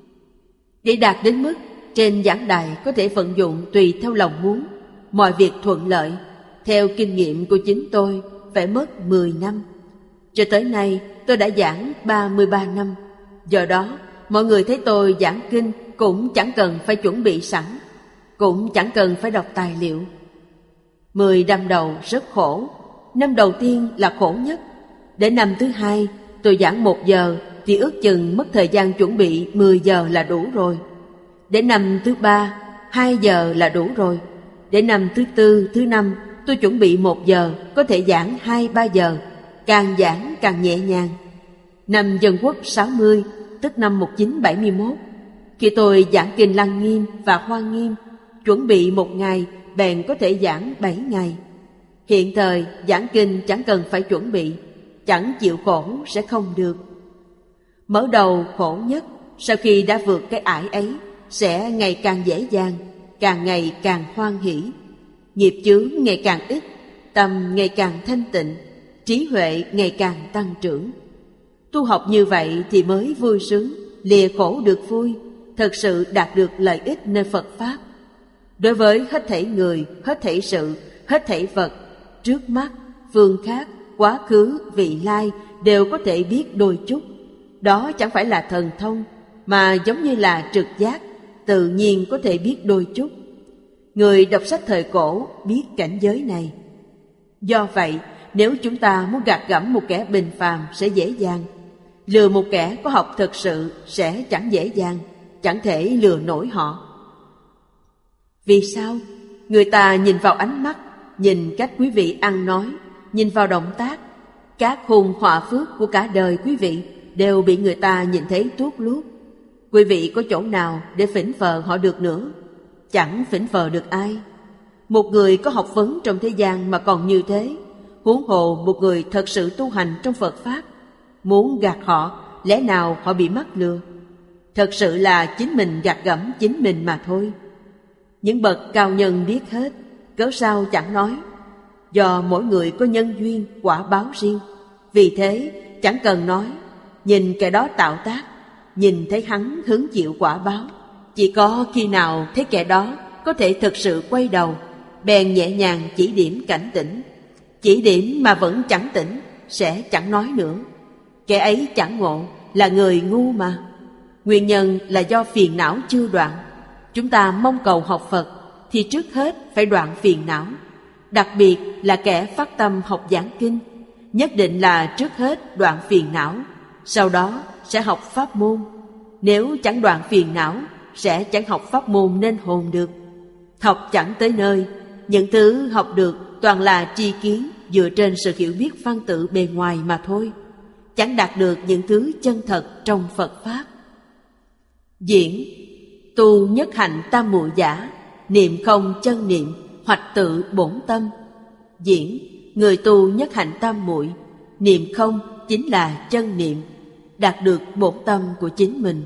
Để đạt đến mức trên giảng đài có thể vận dụng tùy theo lòng muốn, mọi việc thuận lợi, theo kinh nghiệm của chính tôi phải mất mười năm. Cho tới nay tôi đã giảng ba mươi ba năm. Do đó mọi người thấy tôi giảng kinh cũng chẳng cần phải chuẩn bị sẵn, cũng chẳng cần phải đọc tài liệu. Mười năm đầu rất khổ. Năm đầu tiên là khổ nhất. Đến năm thứ hai tôi giảng một giờ thì ước chừng mất thời gian chuẩn bị mười giờ là đủ rồi. Đến năm thứ ba, hai giờ là đủ rồi. Đến năm thứ tư, thứ năm tôi chuẩn bị một giờ, có thể giảng hai ba giờ. Càng giảng càng nhẹ nhàng. Năm Dân Quốc sáu mươi, tức năm một nghìn chín trăm bảy mươi mốt, khi tôi giảng kinh Lăng Nghiêm và Hoa Nghiêm, chuẩn bị một ngày bèn có thể giảng bảy ngày. Hiện thời giảng kinh chẳng cần phải chuẩn bị, chẳng chịu khổ sẽ không được. Mở đầu khổ nhất, sau khi đã vượt cái ải ấy sẽ ngày càng dễ dàng, càng ngày càng hoan hỷ. Nghiệp chướng ngày càng ít, tâm ngày càng thanh tịnh, trí huệ ngày càng tăng trưởng. Tu học như vậy thì mới vui sướng, lìa khổ được vui, thật sự đạt được lợi ích nơi Phật Pháp. Đối với hết thảy người, hết thảy sự, hết thảy vật, trước mắt, phương khác, quá khứ, vị lai đều có thể biết đôi chút. Đó chẳng phải là thần thông, mà giống như là trực giác, tự nhiên có thể biết đôi chút. Người đọc sách thời cổ biết cảnh giới này. Do vậy, nếu chúng ta muốn gạt gẫm một kẻ bình phàm sẽ dễ dàng, lừa một kẻ có học thực sự sẽ chẳng dễ dàng, chẳng thể lừa nổi họ. Vì sao? Người ta nhìn vào ánh mắt, nhìn cách quý vị ăn nói, nhìn vào động tác, các hùng họa phước của cả đời quý vị đều bị người ta nhìn thấy tuốt luốt. Quý vị có chỗ nào để phỉnh phờ họ được nữa? Chẳng phỉnh phờ được ai. Một người có học vấn trong thế gian mà còn như thế, huống hồ một người thật sự tu hành trong Phật Pháp. Muốn gạt họ, lẽ nào họ bị mắc lừa? Thật sự là chính mình gạt gẫm chính mình mà thôi. Những bậc cao nhân biết hết, cớ sao chẳng nói. Do mỗi người có nhân duyên, quả báo riêng. Vì thế chẳng cần nói, nhìn kẻ đó tạo tác, nhìn thấy hắn hứng chịu quả báo. Chỉ có khi nào thấy kẻ đó có thể thực sự quay đầu, bèn nhẹ nhàng chỉ điểm cảnh tỉnh. Chỉ điểm mà vẫn chẳng tỉnh, sẽ chẳng nói nữa. Kẻ ấy chẳng ngộ, là người ngu mà. Nguyên nhân là do phiền não chưa đoạn. Chúng ta mong cầu học Phật thì trước hết phải đoạn phiền não. Đặc biệt là kẻ phát tâm học giảng kinh, nhất định là trước hết đoạn phiền não, sau đó sẽ học pháp môn. Nếu chẳng đoạn phiền não, sẽ chẳng học pháp môn nên hồn được. Học chẳng tới nơi, những thứ học được toàn là tri kiến dựa trên sự hiểu biết văn tự bề ngoài mà thôi, chẳng đạt được những thứ chân thật trong Phật Pháp. Diễn tu nhất hạnh tam muội giả, niệm không chân niệm, hoạch tự bổn tâm. Diễn người tu nhất hạnh tam muội, niệm không chính là chân niệm, đạt được bổn tâm của chính mình.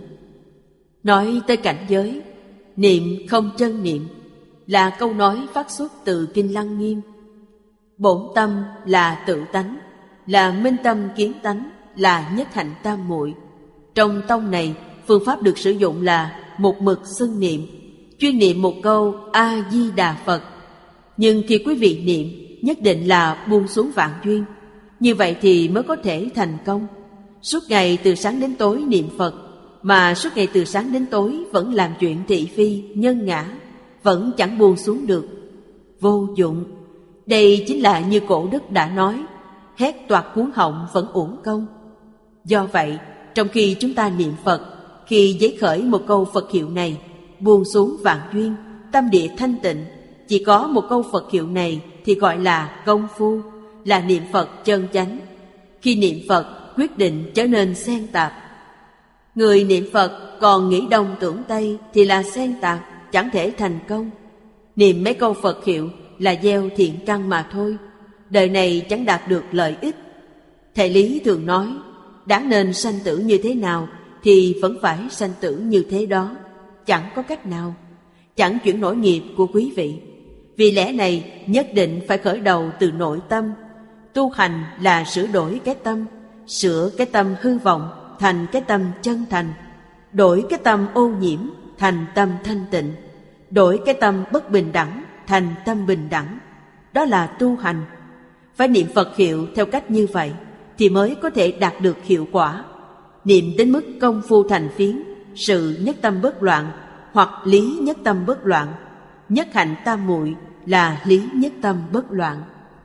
Nói tới cảnh giới niệm không chân niệm là câu nói phát xuất từ Kinh Lăng Nghiêm. Bổn tâm là tự tánh, là minh tâm kiến tánh, là nhất hạnh tam muội. Trong tông này, phương pháp được sử dụng là một mực xưng niệm, chuyên niệm một câu A-di-đà Phật. Nhưng khi quý vị niệm, nhất định là buông xuống vạn duyên. Như vậy thì mới có thể thành công. Suốt ngày từ sáng đến tối niệm Phật, mà suốt ngày từ sáng đến tối vẫn làm chuyện thị phi, nhân ngã, vẫn chẳng buông xuống được. Vô dụng. Đây chính là như cổ đức đã nói, hét toạc cuống họng vẫn uổng công. Do vậy, trong khi chúng ta niệm Phật, khi giấy khởi một câu Phật hiệu này, buông xuống vạn duyên, tâm địa thanh tịnh, chỉ có một câu Phật hiệu này thì gọi là công phu, là niệm Phật chân chánh. Khi niệm Phật, quyết định trở nên xen tạp. Người niệm Phật còn nghĩ đông tưởng tây thì là xen tạp, chẳng thể thành công. Niệm mấy câu Phật hiệu là gieo thiện căn mà thôi, đời này chẳng đạt được lợi ích. Thầy Lý thường nói, đáng nên sanh tử như thế nào thì vẫn phải sanh tử như thế đó, chẳng có cách nào, chẳng chuyển nổi nghiệp của quý vị. Vì lẽ này nhất định phải khởi đầu từ nội tâm. Tu hành là sửa đổi cái tâm, sửa cái tâm hư vọng thành cái tâm chân thành, đổi cái tâm ô nhiễm thành tâm thanh tịnh, đổi cái tâm bất bình đẳng thành tâm bình đẳng. Đó là tu hành. Phải niệm Phật hiệu theo cách như vậy thì mới có thể đạt được hiệu quả. Niệm đến mức công phu thành phiến, sự nhất tâm bất loạn, hoặc lý nhất tâm bất loạn. Nhất hạnh tam muội là lý nhất tâm bất loạn.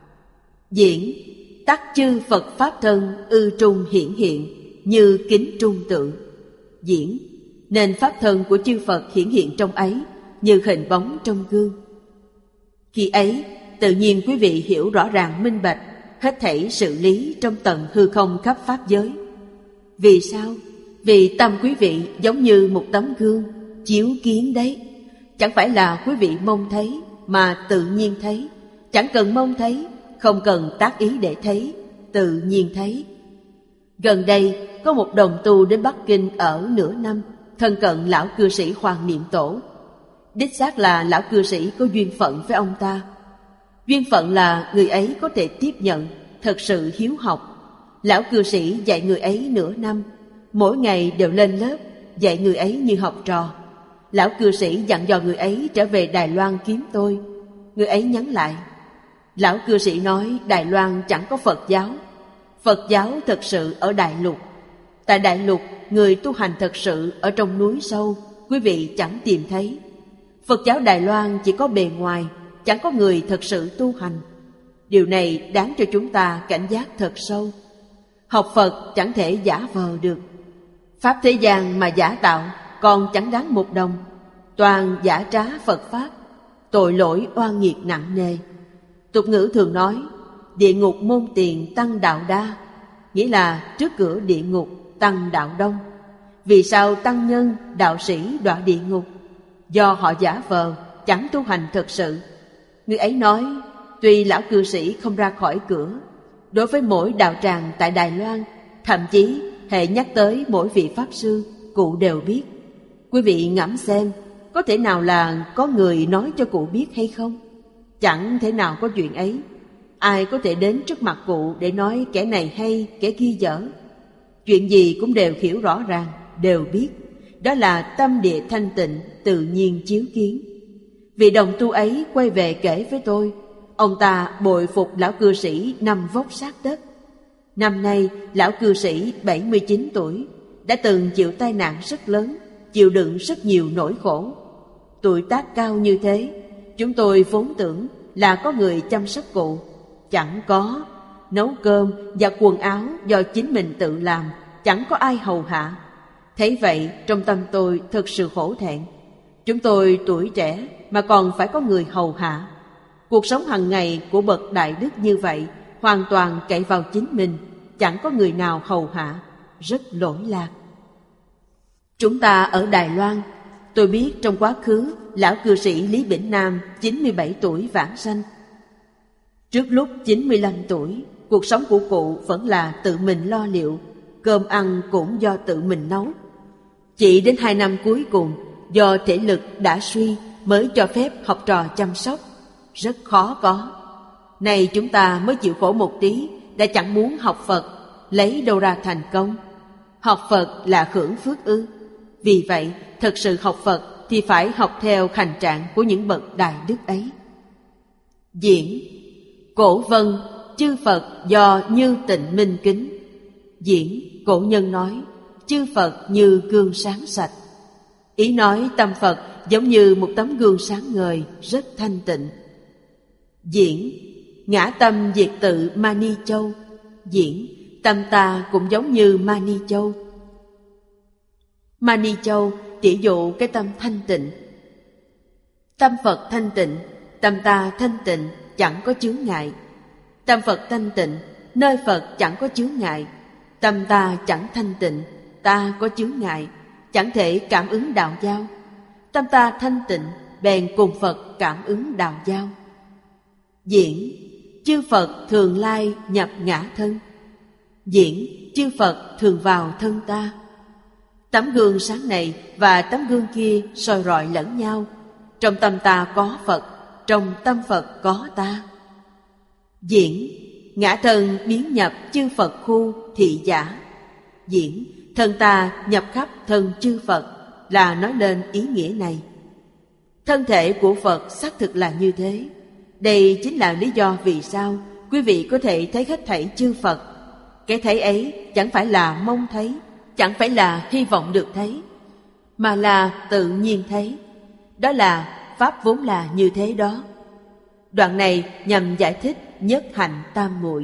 Diễn tắc chư Phật Pháp thân ư trung hiển hiện, như kính trung tượng. Diễn nên Pháp thân của chư Phật hiển hiện trong ấy, như hình bóng trong gương. Khi ấy, tự nhiên quý vị hiểu rõ ràng minh bạch hết thảy sự lý trong tận hư không khắp Pháp giới. Vì sao? Vì tâm quý vị giống như một tấm gương, chiếu kiến đấy. Chẳng phải là quý vị mong thấy, mà tự nhiên thấy. Chẳng cần mong thấy, không cần tác ý để thấy, tự nhiên thấy. Gần đây, có một đồng tu đến Bắc Kinh ở nửa năm, thân cận lão cư sĩ Hoàng Niệm Tổ. Đích xác là lão cư sĩ có duyên phận với ông ta. Duyên phận là người ấy có thể tiếp nhận, thật sự hiếu học. Lão cư sĩ dạy người ấy nửa năm, mỗi ngày đều lên lớp, dạy người ấy như học trò. Lão cư sĩ dặn dò người ấy trở về Đài Loan kiếm tôi. Người ấy nhắn lại, Lão cư sĩ nói Đài Loan chẳng có Phật giáo. Phật giáo thật sự ở Đại Lục. Tại Đại Lục, người tu hành thật sự ở trong núi sâu, quý vị chẳng tìm thấy. Phật giáo Đài Loan chỉ có bề ngoài, chẳng có người thật sự tu hành. Điều này đáng cho chúng ta cảnh giác thật sâu. Học Phật chẳng thể giả vờ được. Pháp thế gian mà giả tạo còn chẳng đáng một đồng. Toàn giả trá Phật Pháp, tội lỗi oan nghiệt nặng nề. Tục ngữ thường nói, địa ngục môn tiền tăng đạo đa, nghĩa là trước cửa địa ngục tăng đạo đông. Vì sao tăng nhân, đạo sĩ đọa địa ngục? Do họ giả vờ, chẳng tu hành thật sự. Người ấy nói, tuy lão cư sĩ không ra khỏi cửa, đối với mỗi đạo tràng tại Đài Loan, thậm chí hệ nhắc tới mỗi vị Pháp Sư, cụ đều biết. Quý vị ngẫm xem, có thể nào là có người nói cho cụ biết hay không? Chẳng thể nào có chuyện ấy. Ai có thể đến trước mặt cụ để nói kẻ này hay, kẻ kia dở? Chuyện gì cũng đều hiểu rõ ràng, đều biết. Đó là tâm địa thanh tịnh, tự nhiên chiếu kiến. Vị đồng tu ấy quay về kể với tôi, ông ta bội phục lão cư sĩ nằm vóc sát đất. Năm nay, lão cư sĩ bảy mươi chín tuổi, đã từng chịu tai nạn rất lớn, chịu đựng rất nhiều nỗi khổ. Tuổi tác cao như thế, chúng tôi vốn tưởng là có người chăm sóc cụ. Chẳng có. Nấu cơm và quần áo do chính mình tự làm, chẳng có ai hầu hạ. Thấy vậy, trong tâm tôi thật sự hổ thẹn. Chúng tôi tuổi trẻ mà còn phải có người hầu hạ. Cuộc sống hàng ngày của bậc đại đức như vậy hoàn toàn cậy vào chính mình, chẳng có người nào hầu hạ, rất lỗi lạc. Chúng ta ở Đài Loan, tôi biết trong quá khứ lão cư sĩ Lý Bỉnh Nam chín mươi bảy tuổi vãng sanh. Trước lúc chín mươi lăm tuổi, cuộc sống của cụ vẫn là tự mình lo liệu, cơm ăn cũng do tự mình nấu. Chỉ đến hai năm cuối cùng, do thể lực đã suy mới cho phép học trò chăm sóc, rất khó có. Nay chúng ta mới chịu khổ một tí, đã chẳng muốn học Phật, lấy đâu ra thành công? Học Phật là hưởng phước ư? Vì vậy, thật sự học Phật thì phải học theo hành trạng của những bậc đại đức ấy. Diễn Cổ vân, chư Phật do Như Tịnh Minh kính. Diễn, cổ nhân nói, chư Phật như gương sáng sạch. Ý nói tâm Phật giống như một tấm gương sáng ngời, rất thanh tịnh. Diễn, ngã tâm diệt tự Mani Châu. Diễn, tâm ta cũng giống như Mani Châu. Mani Châu tỉ dụ cái tâm thanh tịnh. Tâm Phật thanh tịnh, tâm ta thanh tịnh, chẳng có chướng ngại. Tâm Phật thanh tịnh, nơi Phật chẳng có chướng ngại. Tâm ta chẳng thanh tịnh, ta có chướng ngại, chẳng thể cảm ứng đạo giao. Tâm ta thanh tịnh, bèn cùng Phật cảm ứng đạo giao. Diễn, chư Phật thường lai nhập ngã thân. Diễn, chư Phật thường vào thân ta. Tấm gương sáng này và tấm gương kia soi rọi lẫn nhau. Trong tâm ta có Phật, trong tâm Phật có ta. Diễn, ngã thân biến nhập chư Phật khu thị giả. Diễn, thân ta nhập khắp thân chư Phật, là nói lên ý nghĩa này. Thân thể của Phật xác thực là như thế. Đây chính là lý do vì sao quý vị có thể thấy hết thảy chư Phật. Cái thấy ấy chẳng phải là mong thấy, chẳng phải là hy vọng được thấy, mà là tự nhiên thấy. Đó là Pháp vốn là như thế đó. Đoạn này nhằm giải thích nhất hạnh tam muội.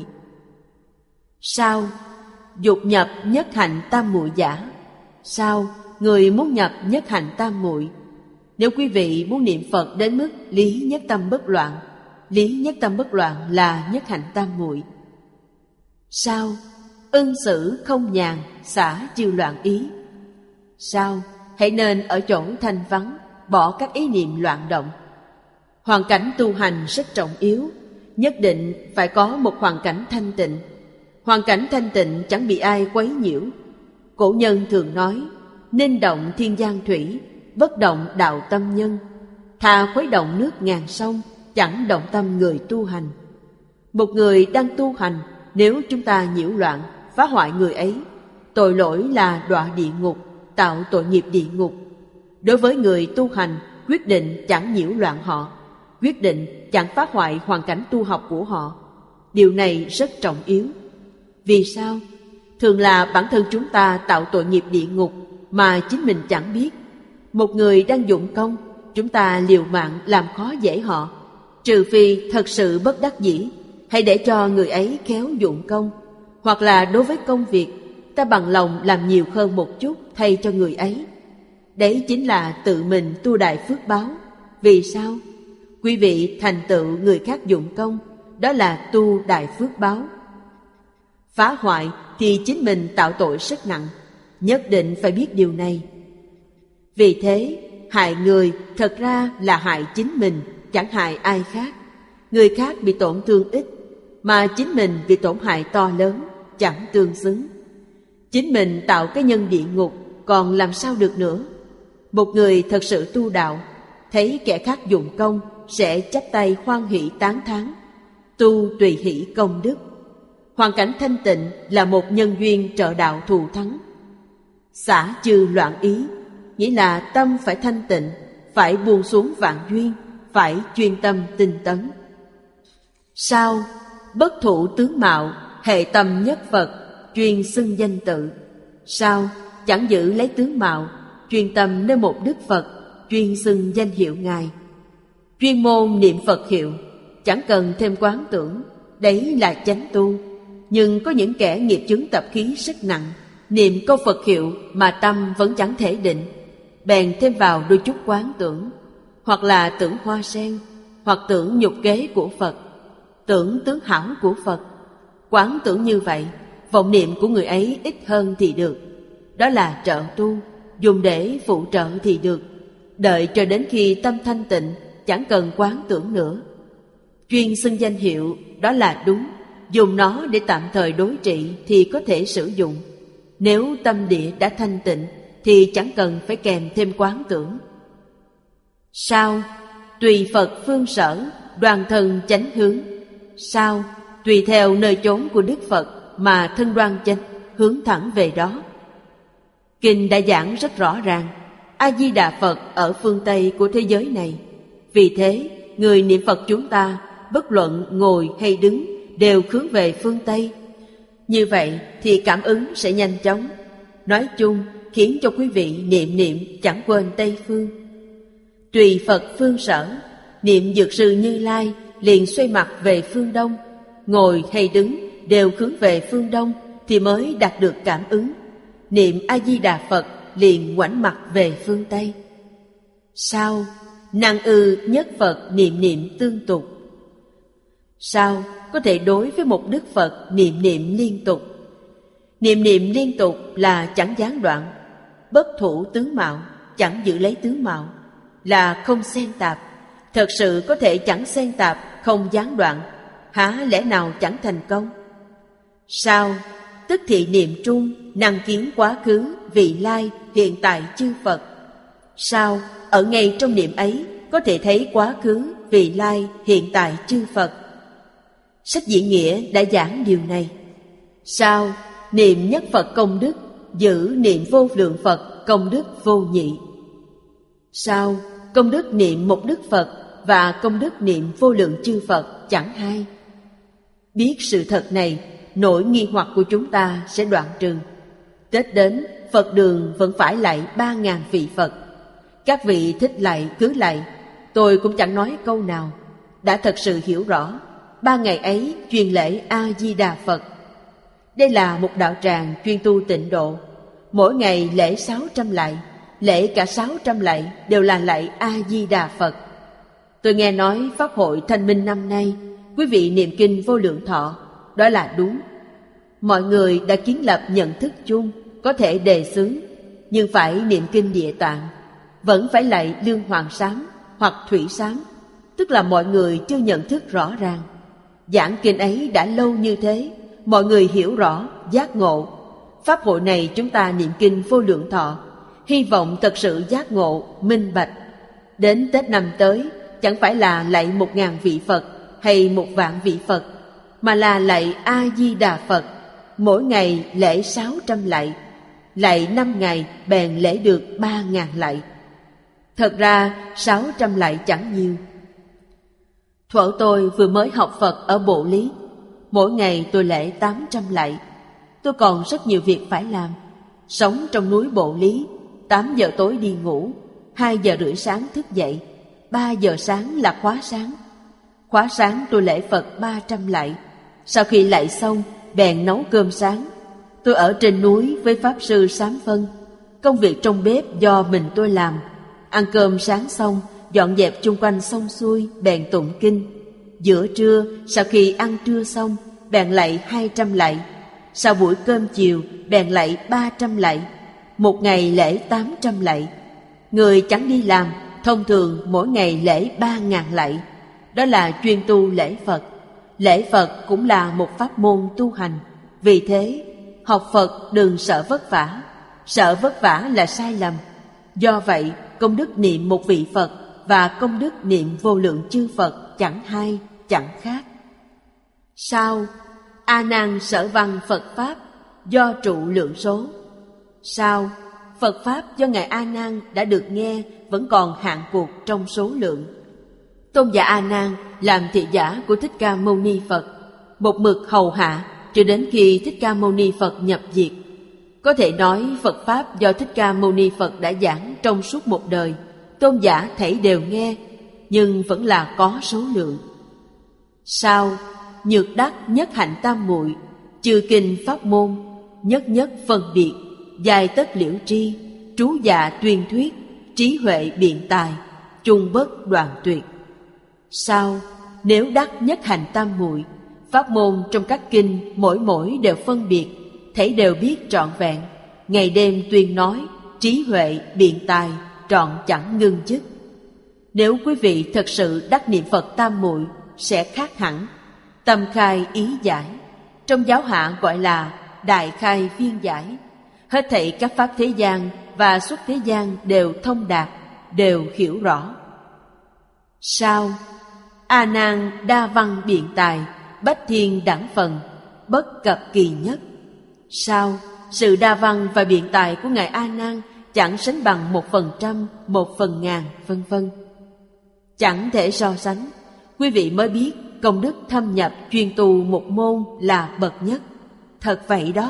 Sao? Dục nhập nhất hạnh tam muội giả. Sao? Người muốn nhập nhất hạnh tam muội. Nếu quý vị muốn niệm Phật đến mức lý nhất tâm bất loạn, lý nhất tâm bất loạn là nhất hạnh tam muội. Sao? Ân xử không nhàn, xả chiêu loạn ý. Sao? Hãy nên ở chỗ thanh vắng, bỏ các ý niệm loạn động. Hoàn cảnh tu hành rất trọng yếu, nhất định phải có một hoàn cảnh thanh tịnh. Hoàn cảnh thanh tịnh chẳng bị ai quấy nhiễu. Cổ nhân thường nói, nên động thiên giang thủy, bất động đạo tâm nhân. Thà khuấy động nước ngàn sông, chẳng động tâm người tu hành. Một người đang tu hành, nếu chúng ta nhiễu loạn, phá hoại người ấy, tội lỗi là đọa địa ngục, tạo tội nghiệp địa ngục. Đối với người tu hành, quyết định chẳng nhiễu loạn họ. quyết định chẳng phá hoại hoàn cảnh tu học của họ. Điều này rất trọng yếu. Vì sao? Thường là bản thân chúng ta tạo tội nghiệp địa ngục mà chính mình chẳng biết. Một người đang dụng công, chúng ta liều mạng làm khó dễ họ. Trừ phi thật sự bất đắc dĩ, hãy để cho người ấy khéo dụng công. Hoặc là đối với công việc, ta bằng lòng làm nhiều hơn một chút thay cho người ấy. Đấy chính là tự mình tu đại phước báo. Vì sao? Quý vị thành tựu người khác dụng công, đó là tu đại phước báo. Phá hoại thì chính mình tạo tội rất nặng, nhất định phải biết điều này. Vì thế, hại người thật ra là hại chính mình, chẳng hại ai khác. Người khác bị tổn thương ít, mà chính mình bị tổn hại to lớn, chẳng tương xứng. Chính mình tạo cái nhân địa ngục, còn làm sao được nữa? Một người thật sự tu đạo, thấy kẻ khác dụng công, sẽ chắp tay hoan hỷ tán thán, tu tùy hỷ công đức. Hoàn cảnh thanh tịnh là một nhân duyên trợ đạo thù thắng. Xả trừ loạn ý, nghĩa là tâm phải thanh tịnh, phải buông xuống vạn duyên, phải chuyên tâm tinh tấn. Sao? Bất thụ tướng mạo, hệ tâm nhất Phật, chuyên xưng danh tự. Sao? Chẳng giữ lấy tướng mạo, chuyên tâm nơi một Đức Phật, chuyên xưng danh hiệu Ngài. Chuyên môn niệm Phật hiệu, chẳng cần thêm quán tưởng, đấy là chánh tu. Nhưng có những kẻ nghiệp chướng tập khí rất nặng, niệm câu Phật hiệu mà tâm vẫn chẳng thể định, bèn thêm vào đôi chút quán tưởng, hoặc là tưởng hoa sen, hoặc tưởng nhục kế của Phật, tưởng tướng hảo của Phật. Quán tưởng như vậy, vọng niệm của người ấy ít hơn thì được, đó là trợ tu, dùng để phụ trợ thì được. Đợi cho đến khi tâm thanh tịnh, chẳng cần quán tưởng nữa. Chuyên xưng danh hiệu, đó là đúng, dùng nó để tạm thời đối trị thì có thể sử dụng. Nếu tâm địa đã thanh tịnh thì chẳng cần phải kèm thêm quán tưởng. Sao? Tùy Phật phương sở, đoàn thân chánh hướng. Sao? Tùy theo nơi chốn của Đức Phật mà thân đoan chánh, hướng thẳng về đó. Kinh đã giảng rất rõ ràng, A-di-đà Phật ở phương Tây của thế giới này. Vì thế, người niệm Phật chúng ta, bất luận ngồi hay đứng, đều hướng về phương Tây. Như vậy thì cảm ứng sẽ nhanh chóng. Nói chung, khiến cho quý vị niệm niệm chẳng quên Tây phương. Tùy Phật phương sở, niệm Dược Sư Như Lai liền xoay mặt về phương Đông. Ngồi hay đứng đều hướng về phương Đông thì mới đạt được cảm ứng. Niệm A-di-đà Phật liền ngoảnh mặt về phương Tây. Sao? Năng ư nhất Phật niệm niệm tương tục. Sao có thể đối với một Đức Phật niệm niệm liên tục? Niệm niệm liên tục là chẳng gián đoạn, bất thủ tướng mạo, chẳng giữ lấy tướng mạo, là không xen tạp. Thật sự có thể chẳng xen tạp, không gián đoạn, há lẽ nào chẳng thành công? Sao? Tức thị niệm trung, năng kiến quá khứ, vị lai, hiện tại chư Phật. Sao? Ở ngay trong niệm ấy có thể thấy quá khứ, vị lai, hiện tại chư Phật. Sách Diễn Nghĩa đã giảng điều này. Sao? Niệm nhất Phật công đức, giữ niệm vô lượng Phật công đức vô nhị. Sao? Công đức niệm một Đức Phật và công đức niệm vô lượng chư Phật chẳng hai. Biết sự thật này, nỗi nghi hoặc của chúng ta sẽ đoạn trừ. Tết đến, Phật đường vẫn phải lạy ba ngàn vị Phật. Các vị thích lạy cứ lạy, tôi cũng chẳng nói câu nào. Đã thật sự hiểu rõ, ba ngày ấy chuyên lễ A-di-đà Phật. Đây là một đạo tràng chuyên tu tịnh độ. Mỗi ngày lễ sáu trăm lạy, lễ cả sáu trăm lạy đều là lạy A-di-đà Phật. Tôi nghe nói Pháp hội Thanh Minh năm nay, quý vị niệm kinh Vô Lượng Thọ, đó là đúng. Mọi người đã kiến lập nhận thức chung, có thể đề xướng, nhưng phải niệm kinh Địa Tạng, vẫn phải lạy Lương Hoàng Sám hoặc Thủy Sám, tức là mọi người chưa nhận thức rõ ràng. Giảng kinh ấy đã lâu như thế, mọi người hiểu rõ, giác ngộ. Pháp hội này chúng ta niệm kinh Vô Lượng Thọ, hy vọng thật sự giác ngộ, minh bạch. Đến Tết năm tới, chẳng phải là lạy một ngàn vị Phật hay một vạn vị Phật, mà là lạy A-di-đà Phật. Mỗi ngày lễ sáu trăm lạy, lạy năm ngày bèn lễ được ba ngàn lạy. Thật ra sáu trăm lạy chẳng nhiều. Thuở tôi vừa mới học Phật ở Bộ Lý, mỗi ngày tôi lễ tám trăm lạy. Tôi còn rất nhiều việc phải làm. Sống trong núi Bộ Lý, tám giờ tối đi ngủ, hai giờ rưỡi sáng thức dậy, ba giờ sáng là khóa sáng. Khóa sáng tôi lễ Phật ba trăm lạy. Sau khi lạy xong, bèn nấu cơm sáng. Tôi ở trên núi với Pháp Sư Sám Phân. Công việc trong bếp do mình tôi làm. Ăn cơm sáng xong, dọn dẹp chung quanh xong xuôi, bèn tụng kinh. Giữa trưa, sau khi ăn trưa xong, bèn lạy hai trăm lạy. Sau buổi cơm chiều, bèn lạy ba trăm lạy. Một ngày lễ tám trăm lạy. Người chẳng đi làm, thông thường mỗi ngày lễ ba ngàn lạy. Đó là chuyên tu lễ Phật. Lễ Phật cũng là một pháp môn tu hành. Vì thế, học Phật đừng sợ vất vả. Sợ vất vả là sai lầm. Do vậy, công đức niệm một vị Phật và công đức niệm vô lượng chư Phật chẳng hai, chẳng khác. Sao? A Nan sở văn Phật Pháp do trụ lượng số. Sao? Phật Pháp do Ngài A Nan đã được nghe vẫn còn hạn cuộc trong số lượng. Tôn giả A Nan làm thị giả của Thích Ca Mâu Ni Phật, một mực hầu hạ cho đến khi Thích Ca Mâu Ni Phật nhập diệt. Có thể nói Phật Pháp do Thích Ca Mâu Ni Phật đã giảng trong suốt một đời, tôn giả thảy đều nghe, nhưng vẫn là có số lượng. Sao? Nhược đắc nhất hạnh tam muội, chư kinh pháp môn, nhất nhất phân biệt, dài tất liễu tri, trú dạ tuyên thuyết, trí huệ biện tài, chung bất đoạn tuyệt. Sao? Nếu đắc nhất hạnh tam muội, pháp môn trong các kinh mỗi mỗi đều phân biệt, thảy đều biết trọn vẹn, ngày đêm tuyên nói, trí huệ biện tài, trọn chẳng ngưng dứt. Nếu quý vị thật sự đắc niệm Phật tam muội sẽ khác hẳn. Tâm khai ý giải, trong giáo hạ gọi là đại khai viên giải. Hết thảy các pháp thế gian và xuất thế gian đều thông đạt, đều hiểu rõ. Sao? A Nan đa văn biện tài, bách thiên đẳng phần, bất cập kỳ nhất. Sao? Sự đa văn và biện tài của Ngài A Nan chẳng sánh bằng một phần trăm, một phần ngàn, vân vân. Chẳng thể so sánh. Quý vị mới biết công đức thâm nhập chuyên tu một môn là bậc nhất. Thật vậy đó.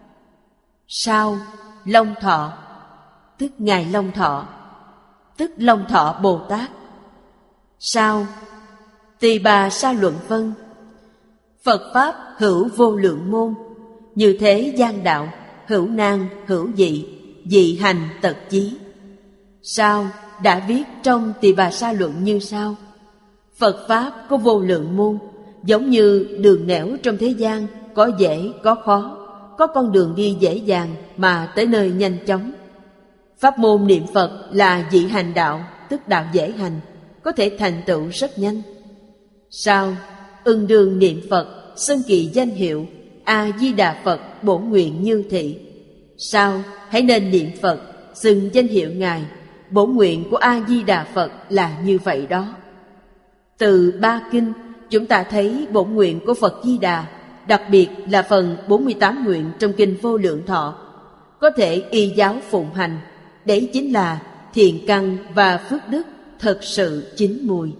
Sao? Long Thọ, tức Ngài Long Thọ, tức Long Thọ Bồ Tát. Sao? Tỳ Bà Sa Luận Phân, Phật Pháp hữu vô lượng môn, như thế gian đạo, hữu nan hữu dị, dị hành tật chí. Sao? Đã viết trong Tỳ Bà Sa Luận như sau: Phật Pháp có vô lượng môn, giống như đường nẻo trong thế gian, có dễ có khó, có con đường đi dễ dàng mà tới nơi nhanh chóng. Pháp môn niệm Phật là dị hành đạo, tức đạo dễ hành, có thể thành tựu rất nhanh. Sao? Ưng đương niệm Phật, xưng kỳ danh hiệu A-di-đà Phật bổn nguyện như thị. Sao? Hãy nên niệm Phật, xưng danh hiệu Ngài. Bổn nguyện của A-di-đà Phật là như vậy đó. Từ ba kinh, chúng ta thấy bổn nguyện của Phật Di Đà, đặc biệt là phần bốn mươi tám nguyện trong kinh Vô Lượng Thọ, có thể y giáo phụng hành. Đấy chính là thiện căn và phước đức thật sự chín mùi.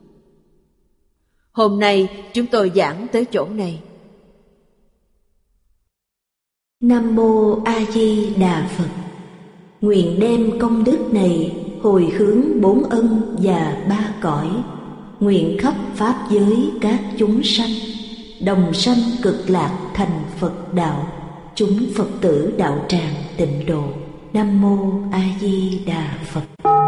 Hôm nay chúng tôi giảng tới chỗ này. Nam Mô A Di Đà Phật. Nguyện đem công đức này hồi hướng bốn ân và ba cõi, nguyện khắp pháp giới các chúng sanh đồng sanh cực lạc thành Phật đạo, chúng Phật tử đạo tràng tịnh độ. Nam Mô A Di Đà Phật.